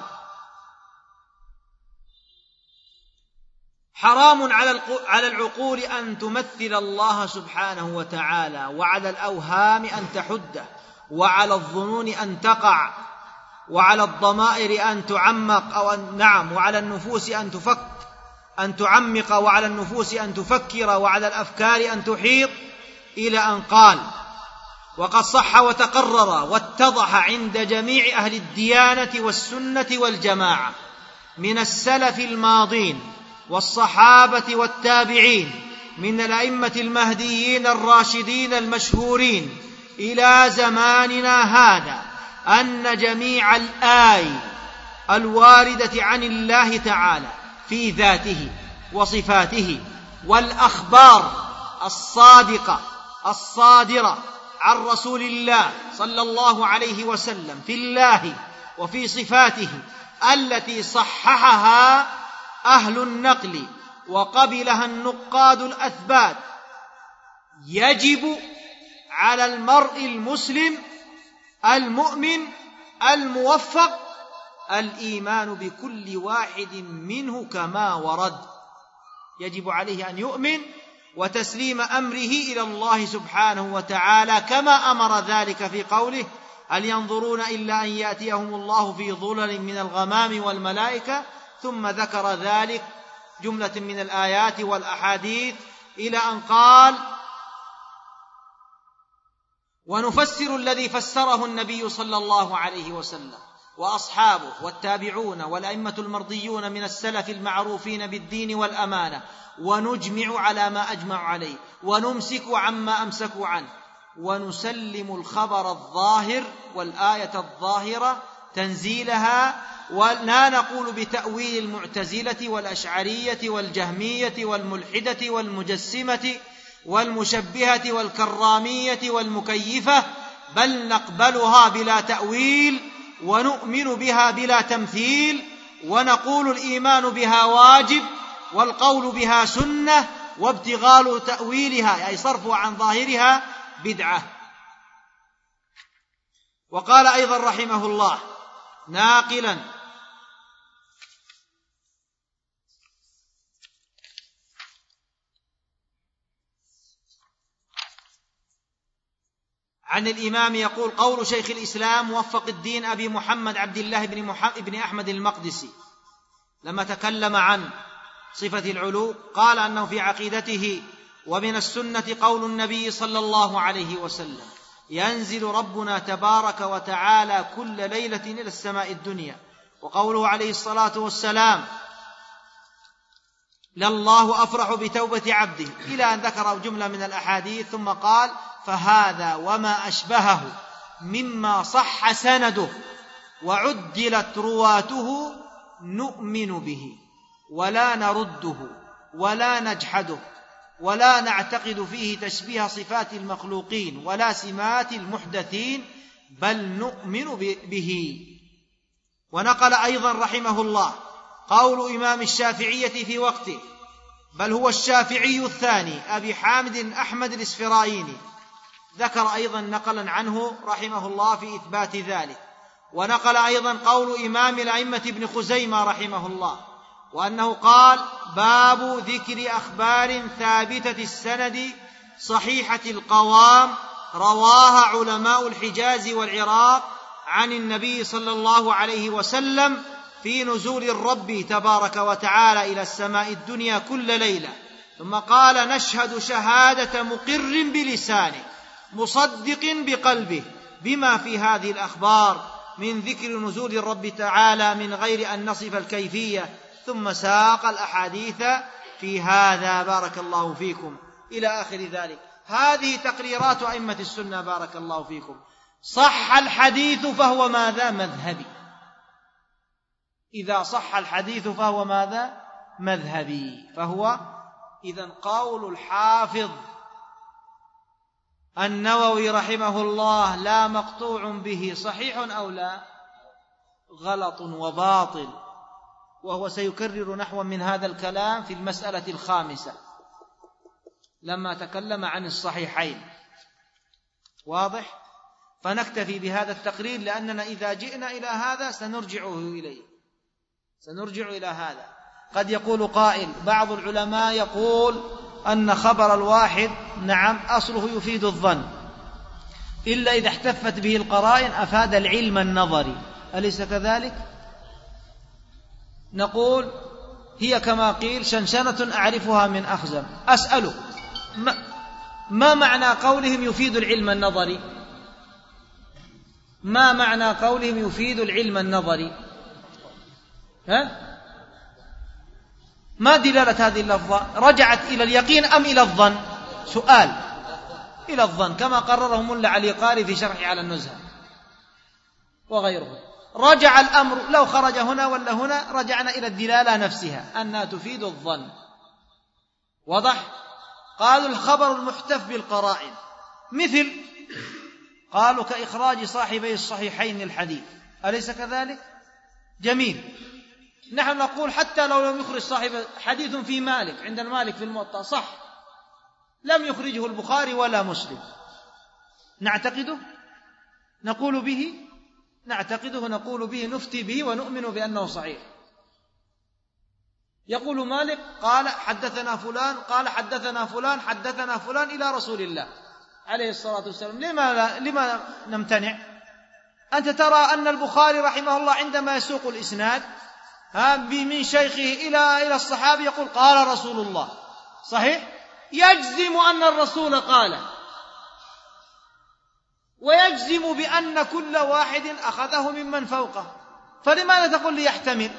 حرام على العقول أن تمثل الله سبحانه وتعالى، وعلى الأوهام أن تحده، وعلى الظنون أن تقع، وعلى الضمائر أن تعمق أو أن نعم وعلى النفوس أن تفك أن تعمق وعلى النفوس أن تفكر، وعلى الأفكار أن تحيط، إلى أن قال: وقد صح وتقرر واتضح عند جميع أهل الديانة والسنة والجماعة من السلف الماضين والصحابة والتابعين من الأئمة المهديين الراشدين المشهورين إلى زماننا هذا أن جميع الآي الواردة عن الله تعالى في ذاته وصفاته والأخبار الصادقة الصادرة عن رسول الله صلى الله عليه وسلم في الله وفي صفاته التي صححها أهل النقل وقبلها النقاد الأثبات، يجب على المرء المسلم المؤمن الموفق الإيمان بكل واحد منه كما ورد. يجب عليه أن يؤمن وتسليم أمره إلى الله سبحانه وتعالى كما أمر ذلك في قوله: هل ينظرون إلا أن يأتيهم الله في ظلل من الغمام والملائكة، ثم ذكر ذلك جملة من الآيات والأحاديث إلى أن قال: ونفسر الذي فسره النبي صلى الله عليه وسلم وأصحابه والتابعون والأئمة المرضيون من السلف المعروفين بالدين والأمانة، ونجمع على ما أجمع عليه، ونمسك عما أمسكوا عنه، ونسلم الخبر الظاهر والآية الظاهرة تنزيلها، ولا نقول بتأويل المعتزلة والأشعرية والجهمية والملحدة والمجسمة والمشبهة والكرامية والمكيفة، بل نقبلها بلا تأويل ونؤمن بها بلا تمثيل، ونقول الإيمان بها واجب والقول بها سنة، وابتغال تأويلها أي صرفها عن ظاهرها بدعة. وقال أيضا رحمه الله ناقلا عن الإمام يقول: قول شيخ الإسلام موفق الدين أبي محمد عبد الله بن, محمد بن أحمد المقدسي لما تكلم عن صفة العلو قال أنه في عقيدته: ومن السنة قول النبي صلى الله عليه وسلم: ينزل ربنا تبارك وتعالى كل ليلة إلى السماء الدنيا. وقوله عليه الصلاة والسلام: لله أفرح بتوبة عبده، إلى أن ذكر جملة من الأحاديث ثم قال: فهذا وما أشبهه مما صح سنده وعدلت رواته نؤمن به ولا نرده ولا نجحده ولا نعتقد فيه تشبيه صفات المخلوقين ولا سمات المحدثين، بل نؤمن به. ونقل أيضا رحمه الله قول إمام الشافعية في وقته، بل هو الشافعي الثاني أبي حامد أحمد الإسفرايني، ذكر أيضا نقلا عنه رحمه الله في إثبات ذلك. ونقل أيضا قول إمام الأئمة ابن خزيمة رحمه الله، وأنه قال: باب ذكر أخبار ثابتة السند صحيحة القوام رواها علماء الحجاز والعراق عن النبي صلى الله عليه وسلم في نزول الرب تبارك وتعالى إلى السماء الدنيا كل ليلة. ثم قال: نشهد شهادة مقر بلسانه مصدق بقلبه بما في هذه الأخبار من ذكر نزول الرب تعالى من غير أن نصف الكيفية، ثم ساق الأحاديث في هذا بارك الله فيكم إلى آخر ذلك. هذه تقريرات أئمة السنة بارك الله فيكم. صح الحديث فهو ماذا؟ مذهبي. إذا صح الحديث فهو ماذا؟ مذهبي. فهو إذن قول الحافظ النووي رحمه الله لا مقطوع به صحيح أو لا؟ غلط وباطل. وهو سيكرر نحو من هذا الكلام في المسألة الخامسة لما تكلم عن الصحيحين. واضح؟ فنكتفي بهذا التقرير لأننا إذا جئنا إلى هذا سنرجعه إليه، سنرجع إلى هذا. قد يقول قائل بعض العلماء يقول أن خبر الواحد نعم أصله يفيد الظن، إلا إذا احتفت به القرائن أفاد العلم النظري، أليس كذلك؟ نقول هي كما قيل شنشنة أعرفها من أخزم. أسأله ما, ما معنى قولهم يفيد العلم النظري؟ ما معنى قولهم يفيد العلم النظري؟ ها؟ ما دلالة هذه اللفظة؟ رجعت إلى اليقين أم إلى الظن؟ سؤال. إلى الظن كما قرره ملا علي قاري في شرحه على النزهة وغيره. رجع الأمر لو خرج هنا ولا هنا رجعنا إلى الدلالة نفسها أنها تفيد الظن. واضح؟ قالوا الخبر المحتف بالقرائن مثل قالوا كإخراج صاحبي الصحيحين للحديث، أليس كذلك؟ جميل. نحن نقول حتى لو لم يخرج صاحب حديث في مالك عند المالك في الموطأ صح، لم يخرجه البخاري ولا مسلم، نعتقده نقول به نعتقده نقول به نفتي به ونؤمن بأنه صحيح. يقول مالك قال حدثنا فلان قال حدثنا فلان حدثنا فلان إلى رسول الله عليه الصلاة والسلام. لما, لما نمتنع؟ أنت ترى أن البخاري رحمه الله عندما يسوق الإسناد من شيخه إلى إلى الصحابي يقول قال رسول الله، صحيح؟ يجزم أن الرسول قال، ويجزم بأن كل واحد أخذه ممن فوقه، فلماذا تقول لي يحتمل؟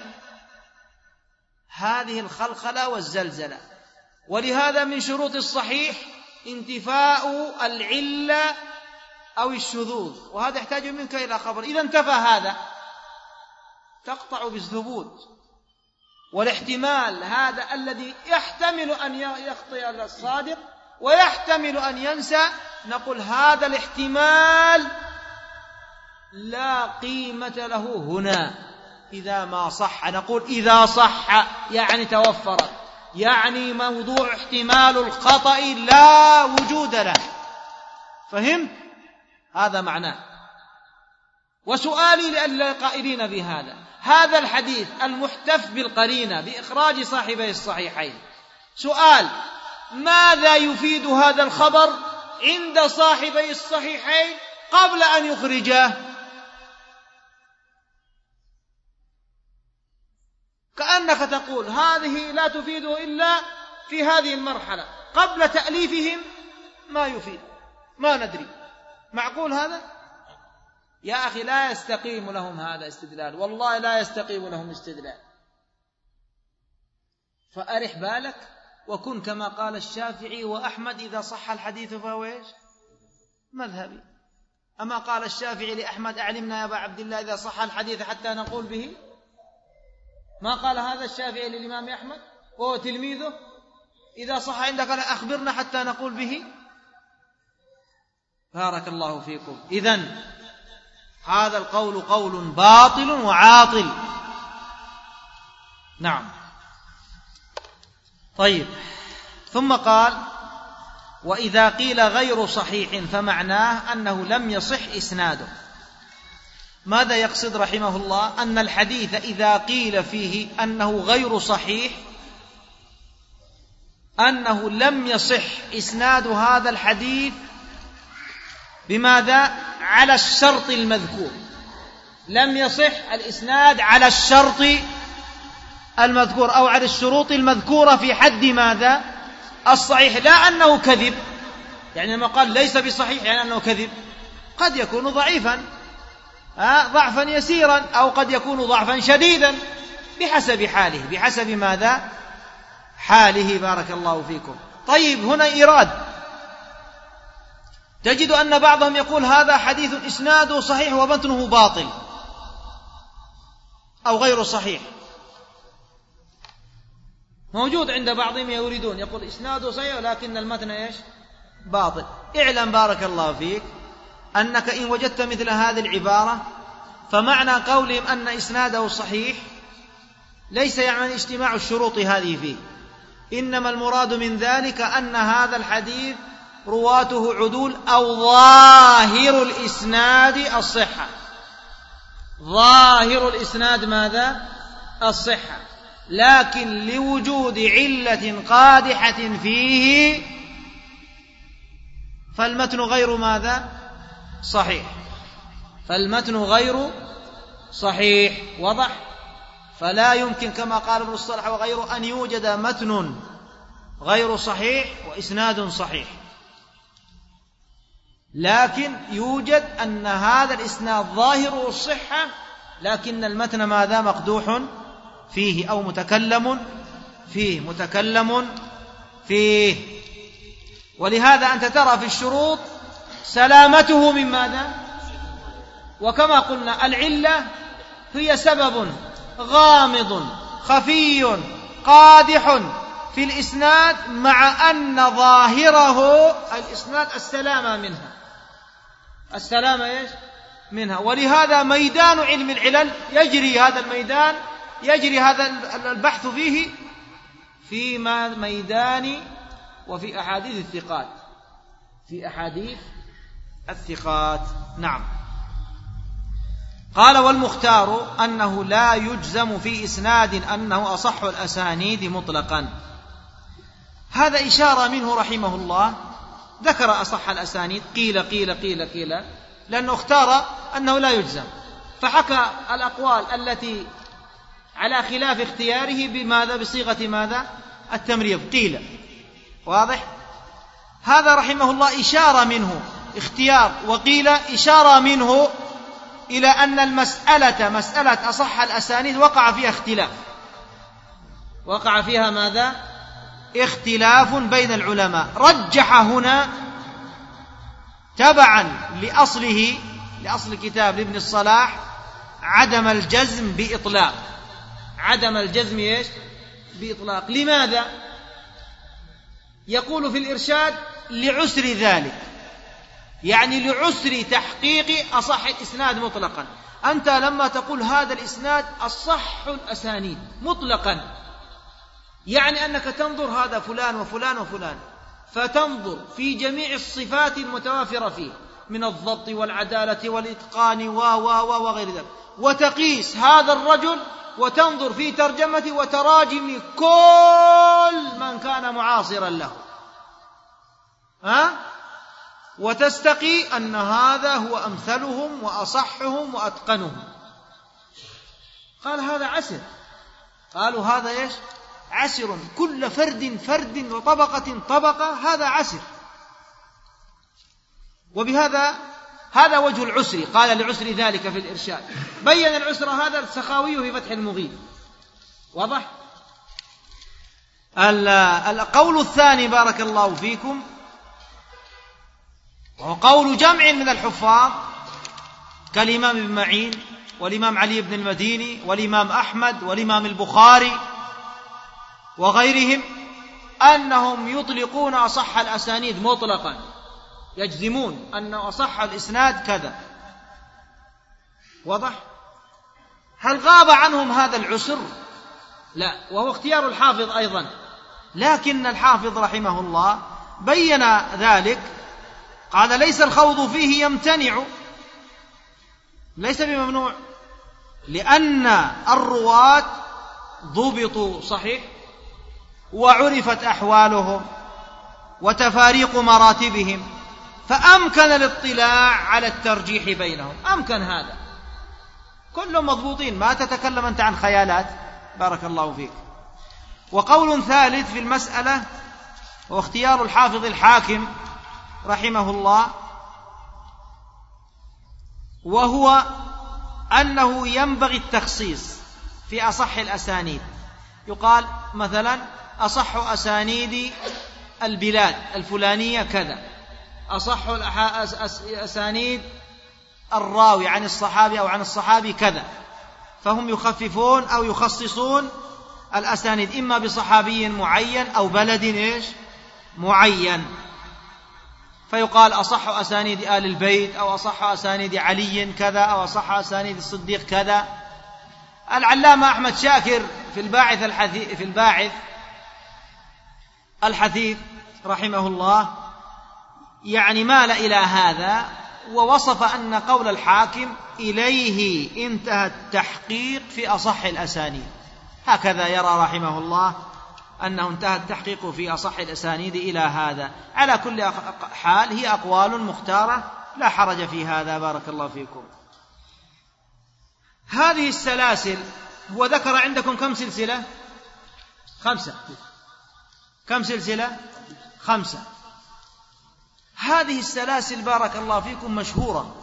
هذه الخلخلة والزلزلة. ولهذا من شروط الصحيح انتفاء العلة أو الشذوذ، وهذا يحتاج منك إلى خبر. إذا انتفى هذا تقطع بالثبوت. والاحتمال هذا الذي يحتمل أن يخطئ الصادق ويحتمل أن ينسى، نقول هذا الاحتمال لا قيمة له هنا إذا ما صح. نقول إذا صح يعني توفرت، يعني موضوع احتمال الخطأ لا وجود له. فهمت؟ هذا معناه. وسؤالي للقائلين بهذا، هذا الحديث المحتف بالقرينة بإخراج صاحبي الصحيحين، سؤال: ماذا يفيد هذا الخبر عند صاحبي الصحيحين قبل أن يخرجاه؟ كأنك تقول هذه لا تفيده إلا في هذه المرحلة، قبل تأليفهم ما يفيد، ما ندري. معقول هذا؟ يا أخي لا يستقيم لهم هذا استدلال، والله لا يستقيم لهم استدلال. فأرح بالك وكن كما قال الشافعي وأحمد: إذا صح الحديث فهو إيش؟ مذهبي. أما قال الشافعي لأحمد: أعلمنا يا أبا عبد الله إذا صح الحديث حتى نقول به؟ ما قال هذا الشافعي للإمام أحمد وهو تلميذه: إذا صح عندك أخبرنا حتى نقول به؟ بارك الله فيكم. إذن هذا القول قول باطل وعاطل. نعم. طيب، ثم قال: وإذا قيل غير صحيح فمعناه أنه لم يصح إسناده. ماذا يقصد رحمه الله؟ أن الحديث إذا قيل فيه أنه غير صحيح أنه لم يصح إسناد هذا الحديث بماذا؟ على الشرط المذكور. لم يصح الإسناد على الشرط المذكور أو على الشروط المذكورة في حد ماذا؟ الصحيح. لا أنه كذب، يعني لما قال ليس بصحيح يعني أنه كذب. قد يكون ضعيفا ضعفا يسيرا، أو قد يكون ضعفا شديدا، بحسب حاله، بحسب ماذا؟ حاله. بارك الله فيكم. طيب، هنا إيراد، تجد أن بعضهم يقول هذا حديث إسناده صحيح ومتنه باطل أو غير صحيح، موجود عند بعضهم يريدون يقول إسناده صحيح ولكن المتن إيش؟ باطل. اعلم بارك الله فيك أنك إن وجدت مثل هذه العبارة فمعنى قولهم أن إسناده صحيح ليس يعني اجتماع الشروط هذه فيه، إنما المراد من ذلك أن هذا الحديث رواته عدول أو ظاهر الإسناد الصحة. ظاهر الإسناد ماذا؟ الصحة، لكن لوجود علة قادحة فيه فالمتن غير ماذا؟ صحيح. فالمتن غير صحيح. وضح؟ فلا يمكن كما قال ابن الصلاح وغيره أن يوجد متن غير صحيح وإسناد صحيح، لكن يوجد أن هذا الإسناد ظاهر الصحة لكن المتن ماذا؟ مقدوح فيه أو متكلم فيه متكلم فيه. ولهذا أنت ترى في الشروط سلامته من ماذا؟ وكما قلنا العلة هي سبب غامض خفي قادح في الإسناد، مع أن ظاهره الإسناد السلامة منها، السلامة إيش؟ منها. ولهذا ميدان علم العلل يجري هذا الميدان يجري هذا البحث فيه في ميدان وفي أحاديث الثقات، في أحاديث الثقات. نعم. قال: والمختار أنه لا يجزم في إسناد أنه أصح الأسانيد مطلقا. هذا إشارة منه رحمه الله، ذكر أصح الأسانيد، قيل قيل قيل قيل، لأنه اختار أنه لا يجزم، فحكى الأقوال التي على خلاف اختياره بماذا؟ بصيغة ماذا؟ التمريض، قيل. واضح؟ هذا رحمه الله إشارة منه، اختيار وقيل إشارة منه إلى أن المسألة مسألة أصح الأسانيد وقع فيها اختلاف، وقع فيها ماذا؟ اختلاف بين العلماء. رجح هنا تبعا لأصله لأصل الكتاب لابن الصلاح عدم الجزم بإطلاق، عدم الجزم إيش؟ بإطلاق. لماذا؟ يقول في الإرشاد: لعسر ذلك، يعني لعسر تحقيق أصح الإسناد مطلقا. أنت لما تقول هذا الإسناد أصح الأسانيد مطلقا، يعني أنك تنظر هذا فلان وفلان وفلان، فتنظر في جميع الصفات المتوافرة فيه من الضبط والعدالة والإتقان و و و وغير ذلك، وتقيس هذا الرجل وتنظر في ترجمته وتراجم كل من كان معاصرا له، ها؟ وتستقي أن هذا هو أمثلهم وأصحهم وأتقنهم. قال هذا عسر، قالوا هذا إيش؟ عسر، كل فرد فرد وطبقة طبقة، هذا عسر. وبهذا هذا وجه العسر، قال لعسر ذلك في الإرشاد. بين العسر هذا السخاوي في فتح المغيث. واضح؟ القول الثاني بارك الله فيكم، وهو قول جمع من الحفاظ كالإمام ابن معين والإمام علي بن المديني والإمام أحمد والإمام البخاري وغيرهم، أنهم يطلقون أصح الأسانيد مطلقا، يجزمون أن أصح الإسناد كذا. واضح؟ هل غاب عنهم هذا العسر؟ لا، وهو اختيار الحافظ أيضا، لكن الحافظ رحمه الله بين ذلك، قال: ليس الخوض فيه يمتنع، ليس بممنوع، لأن الرواة ضبطوا صحيح وعرفت أحوالهم وتفاريق مراتبهم، فأمكن الاطلاع على الترجيح بينهم، أمكن هذا، كلهم مضبوطين، ما تتكلم أنت عن خيالات. بارك الله فيك. وقول ثالث في المسألة هو اختيار الحافظ الحاكم رحمه الله، وهو أنه ينبغي التخصيص في أصح الأسانيد. يقال مثلا أصح أسانيد البلاد الفلانية كذا، أصح أسانيد الراوي عن الصحابي أو عن الصحابي كذا، فهم يخففون أو يخصصون الأسانيد إما بصحابي معين أو بلد إيش معين، فيقال أصح أسانيد آل البيت أو أصح أسانيد علي كذا أو أصح أسانيد الصديق كذا. العلامة أحمد شاكر في الباعث الحثيث في الباعث الحثيث رحمه الله يعني مال إلى هذا، ووصف أن قول الحاكم إليه انتهى التحقيق في أصح الأسانيد، هكذا يرى رحمه الله أنه انتهى التحقيق في أصح الأسانيد إلى هذا. على كل حال هي أقوال مختارة لا حرج في هذا، بارك الله فيكم. هذه السلاسل هو ذكر عندكم كم سلسلة؟ خمسة. كم سلسلة؟ خمسة. هذه السلاسل بارك الله فيكم مشهورة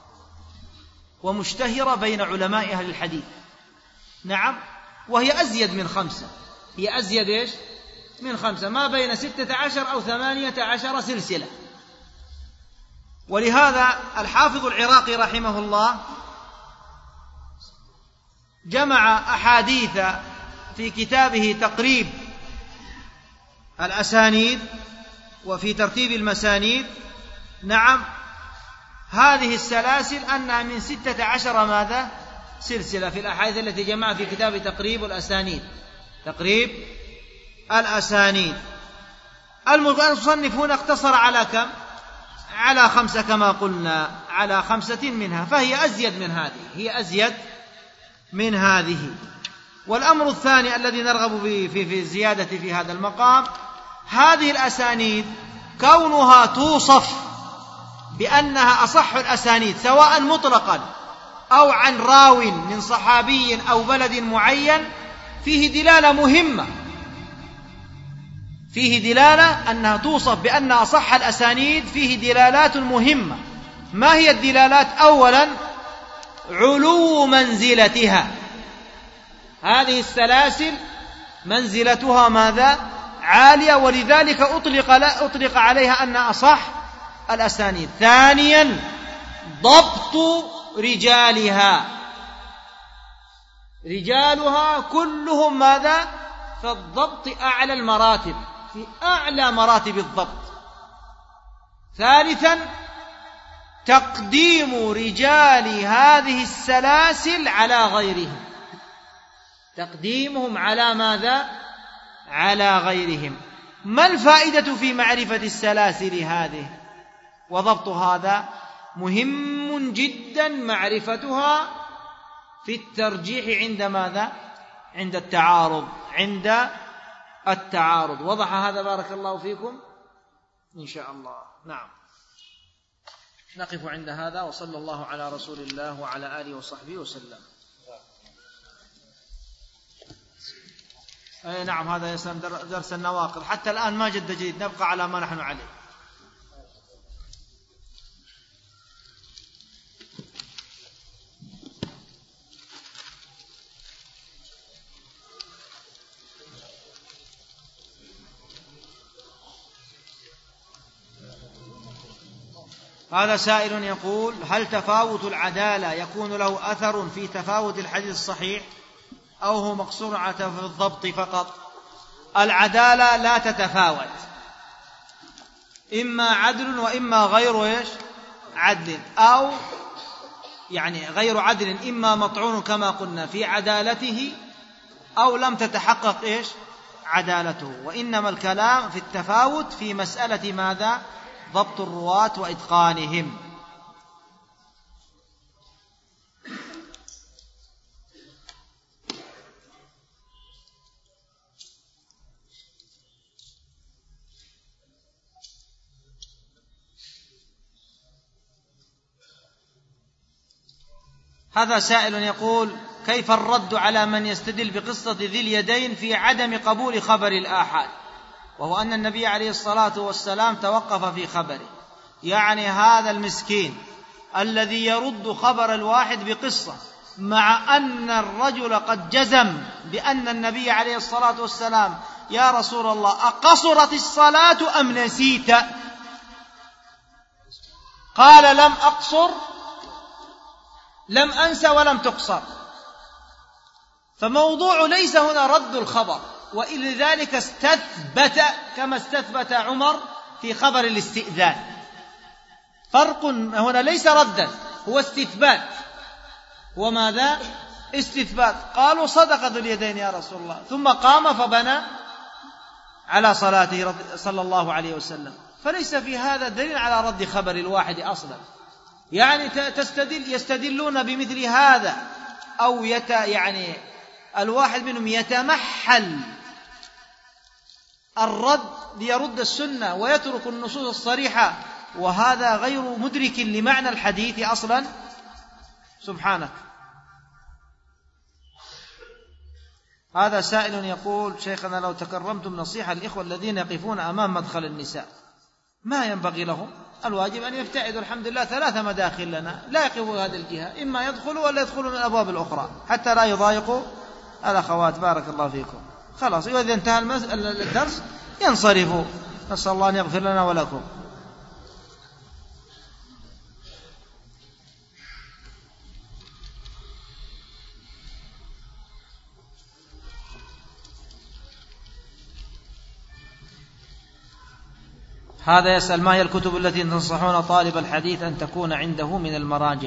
ومشتهرة بين علماء أهل الحديث، نعم، وهي أزيد من خمسة، هي أزيد إيش؟ من خمسة، ما بين ستة عشر أو ثمانية عشر سلسلة. ولهذا الحافظ العراقي رحمه الله جمع أحاديث في كتابه تقريب الأسانيد وفي ترتيب المسانيد، نعم، هذه السلاسل أنها من ستة عشر ماذا؟ سلسلة في الأحاديث التي جمع في كتاب تقريب الأسانيد، تقريب الأسانيد. المصنفون اقتصر على كم؟ على خمسة كما قلنا، على خمسة منها، فهي أزيد من هذه، هي أزيد من هذه. والأمر الثاني الذي نرغب في, في, في الزيادة في هذا المقام، هذه الأسانيد كونها توصف بأنها أصح الأسانيد سواء مطلقا أو عن راو من صحابي أو بلد معين، فيه دلالة مهمة، فيه دلالة أنها توصف بأن أصح الأسانيد، فيه دلالات مهمة. ما هي الدلالات؟ أولا علو منزلتها، هذه السلاسل منزلتها ماذا؟ عالية، ولذلك أطلق, لا أطلق عليها أن أصح الأسانيد. ثانيا ضبط رجالها، رجالها كلهم ماذا؟ في الضبط أعلى المراتب، في أعلى مراتب الضبط. ثالثا تقديم رجال هذه السلاسل على غيرهم، تقديمهم على ماذا؟ على غيرهم. ما الفائدة في معرفة السلاسل هذه وضبط هذا؟ مهم جدا معرفتها في الترجيح عند ماذا؟ عند التعارض، عند التعارض. وضح هذا بارك الله فيكم إن شاء الله. نعم، نقف عند هذا، وصلى الله على رسول الله وعلى آله وصحبه وسلم. أي نعم، هذا يسمى درس النواقض، حتى الآن ما جد جديد، نبقى على ما نحن عليه. هذا سائل يقول: هل تفاوت العدالة يكون له أثر في تفاوت الحديث الصحيح أو هو مقصور على الضبط فقط؟ العدالة لا تتفاوت، إما عدل وإما غير إيش عدل، أو يعني غير عدل، إما مطعون كما قلنا في عدالته أو لم تتحقق إيش عدالته. وإنما الكلام في التفاوت في مسألة ماذا؟ ضبط الرواة وإتقانهم. هذا سائل يقول: كيف الرد على من يستدل بقصة ذي اليدين في عدم قبول خبر الآحاد، وهو أن النبي عليه الصلاة والسلام توقف في خبره؟ يعني هذا المسكين الذي يرد خبر الواحد بقصة مع أن الرجل قد جزم بأن النبي عليه الصلاة والسلام: يا رسول الله أقصرت الصلاة أم نسيت؟ قال: لم أقصر، لم أنس ولم تقصر. فموضوع ليس هنا رد الخبر، ولذلك استثبت كما استثبت عمر في خبر الاستئذان. فرق هنا، ليس ردا، هو استثبات. وماذا؟ استثبات. قالوا: صدق ذو اليدين يا رسول الله، ثم قام فبنى على صلاته صلى الله عليه وسلم. فليس في هذا دليل على رد خبر الواحد أصلا. يعني تستدل يستدلون بمثل هذا، أو يت يعني الواحد منهم يتمحل الرد ليرد السنة ويترك النصوص الصريحة، وهذا غير مدرك لمعنى الحديث أصلا. سبحانك. هذا سائل يقول: شيخنا لو تكرمتم نصيحة للإخوة الذين يقفون أمام مدخل النساء، ما ينبغي لهم؟ الواجب أن يبتعدوا. الحمد لله ثلاثة مداخل لنا، لا يقفوا هذه الجهة، إما يدخلوا ولا يدخلوا من الأبواب الأخرى حتى لا يضايقوا الأخوات. بارك الله فيكم. خلاص، وإذا انتهى الدرس ينصرفوا. نسأل الله أن يغفر لنا ولكم. هذا يسأل: ما هي الكتب التي تنصحون طالب الحديث أن تكون عنده من المراجع؟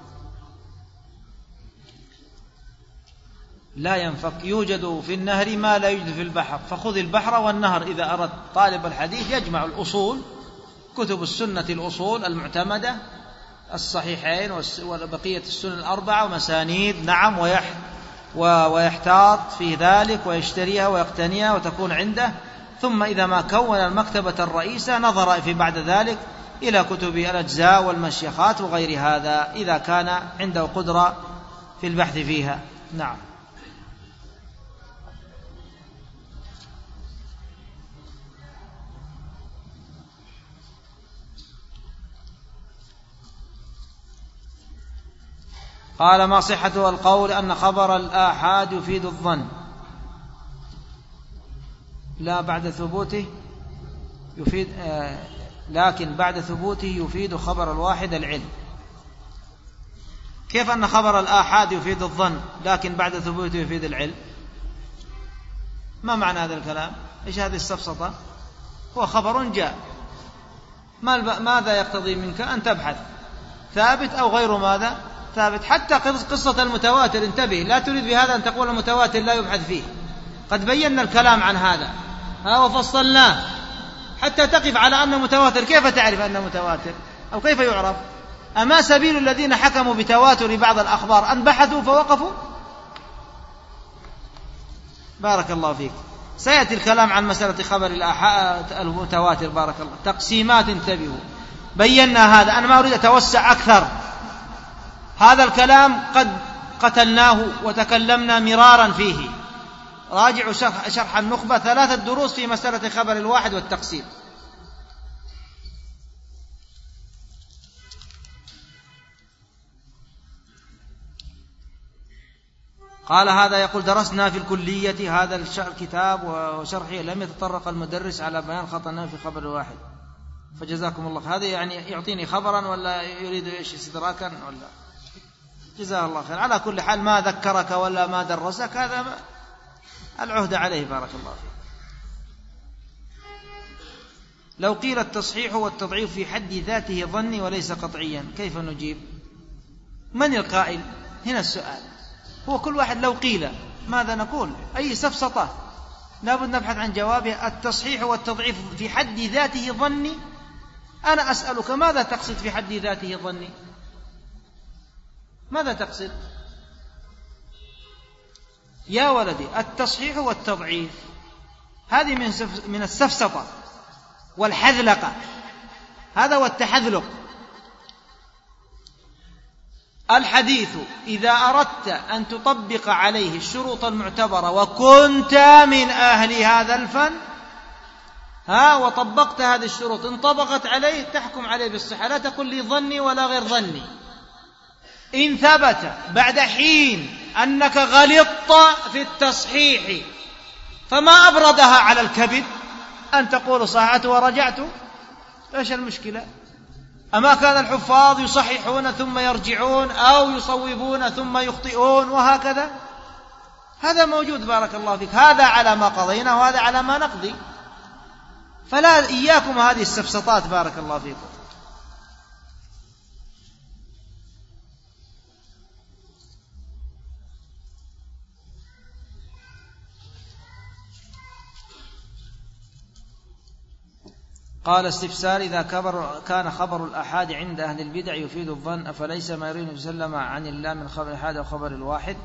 لا ينفك، يوجد في النهر ما لا يوجد في البحر، فخذ البحر والنهر. إذا أردت طالب الحديث يجمع الأصول، كتب السنة الأصول المعتمدة، الصحيحين وبقية السنن الأربعة ومسانيد، نعم، ويحتاط في ذلك ويشتريها ويقتنيها وتكون عنده. ثم إذا ما كون المكتبة الرئيسة نظر في بعد ذلك إلى كتب الأجزاء والمشيخات وغير هذا، إذا كان عنده قدرة في البحث فيها. نعم. قال: ما صحة القول أن خبر الآحاد يفيد الظن؟ لا، بعد ثبوته يفيد آه لكن بعد ثبوته يفيد خبر الواحد العلم. كيف أن خبر الآحاد يفيد الظن لكن بعد ثبوته يفيد العلم؟ ما معنى هذا الكلام؟ إيش هذه السفسطة؟ هو خبر جاء، ماذا يقتضي منك أن تبحث؟ ثابت أو غير ماذا؟ ثابت. حتى قصة المتواتر، انتبه، لا تريد بهذا أن تقول المتواتر لا يبحث فيه، قد بينا الكلام عن هذا ها وفصلناه حتى تقف على أنه متواتر. كيف تعرف أنه متواتر أو كيف يعرف؟ أما سبيل الذين حكموا بتواتر بعض الأخبار أن بحثوا فوقفوا؟ بارك الله فيك. سيأتي الكلام عن مسألة خبر الآحاد المتواتر. بارك الله. تقسيمات، انتبهوا، بينا هذا. أنا ما أريد أتوسع أكثر، هذا الكلام قد قتلناه وتكلمنا مرارا فيه. راجعوا شرح, شرح النخبة، ثلاثة دروس في مسألة خبر الواحد والتقسيم. قال: هذا يقول: درسنا في الكلية هذا الكتاب وشرحه، لم يتطرق المدرس على بيان خطأنا في خبر الواحد، فجزاكم الله. هذا يعني يعطيني خبرا ولا يريد إيش استدراكا ولا؟ جزاه الله خير. على كل حال ما ذكرك ولا ما درسك هذا العهد عليه. بارك الله فيك. لو قيل التصحيح والتضعيف في حد ذاته ظني وليس قطعيا كيف نجيب؟ من القائل؟ هنا السؤال. هو كل واحد لو قيل ماذا نقول؟ أي سفسطة لابد نبحث عن جوابها. التصحيح والتضعيف في حد ذاته ظني، أنا أسألك ماذا تقصد في حد ذاته ظني؟ ماذا تقصد يا ولدي؟ التصحيح والتضعيف هذه من من السفسطة والحذلقة، هذا هو التحذلق. الحديث إذا أردت أن تطبق عليه الشروط المعتبرة وكنت من أهل هذا الفن ها وطبقت هذه الشروط انطبقت عليه تحكم عليه بالصحة، لا تقل لي ظني ولا غير ظني. إن ثبت بعد حين أنك غلطت في التصحيح فما أبردها على الكبد أن تقول صححت ورجعت، إيش المشكلة؟ أما كان الحفاظ يصححون ثم يرجعون أو يصوبون ثم يخطئون وهكذا، هذا موجود بارك الله فيك، هذا على ما قضينا وهذا على ما نقضي، فلا إياكم هذه السفسطات بارك الله فيكم. قال استفسار: إذا كبر كان خبر الآحاد عند أهل البدع يفيد الظن، أفليس ما يروي النبي صلى الله عليه وسلم عن الله من خبر الآحاد وخبر الواحد؟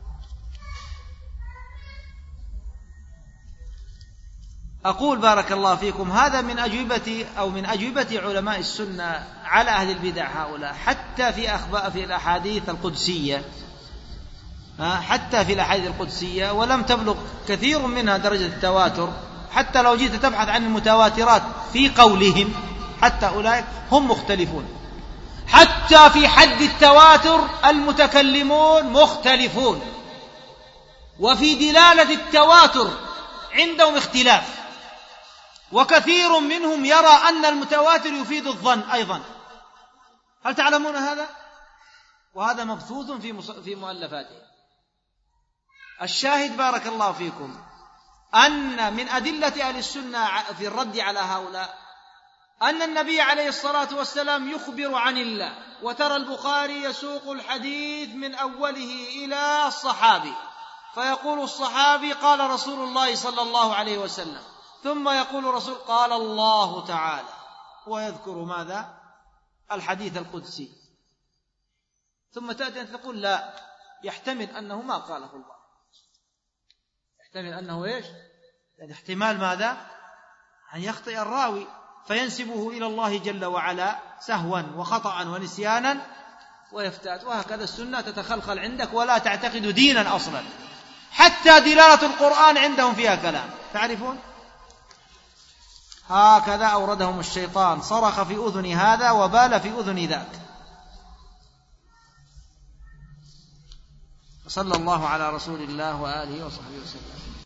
أقول بارك الله فيكم هذا من أجوبة أو من أجوبة علماء السنة على أهل البدع هؤلاء، حتى في أخبار في الأحاديث القدسية، حتى في الأحاديث القدسية ولم تبلغ كثير منها درجة التواتر، حتى لو جيت تبحث عن المتواترات في قولهم حتى أولئك هم مختلفون، حتى في حد التواتر المتكلمون مختلفون، وفي دلالة التواتر عندهم اختلاف، وكثير منهم يرى أن المتواتر يفيد الظن أيضا. هل تعلمون هذا؟ وهذا مبثوث في في مؤلفاتهم. الشاهد بارك الله فيكم أن من أدلة أهل السنة في الرد على هؤلاء أن النبي عليه الصلاة والسلام يخبر عن الله، وترى البخاري يسوق الحديث من أوله إلى الصحابي، فيقول الصحابي قال رسول الله صلى الله عليه وسلم، ثم يقول رسول قال الله تعالى، ويذكر ماذا؟ الحديث القدسي، ثم تأتي أن تقول لا، يحتمل أنه ما قاله الله، يحتمل أنه إيش؟ يعني احتمال ماذا؟ أن يخطئ الراوي فينسبه إلى الله جل وعلا سهوا وخطأ ونسيانا ويفتات، وهكذا السنة تتخلخل عندك ولا تعتقد دينا أصلا، حتى دلالة القرآن عندهم فيها كلام، تعرفون؟ هكذا أوردهم الشيطان، صرخ في أذن هذا وبال في أذن ذاك. صلى الله على رسول الله وآله وصحبه وسلم.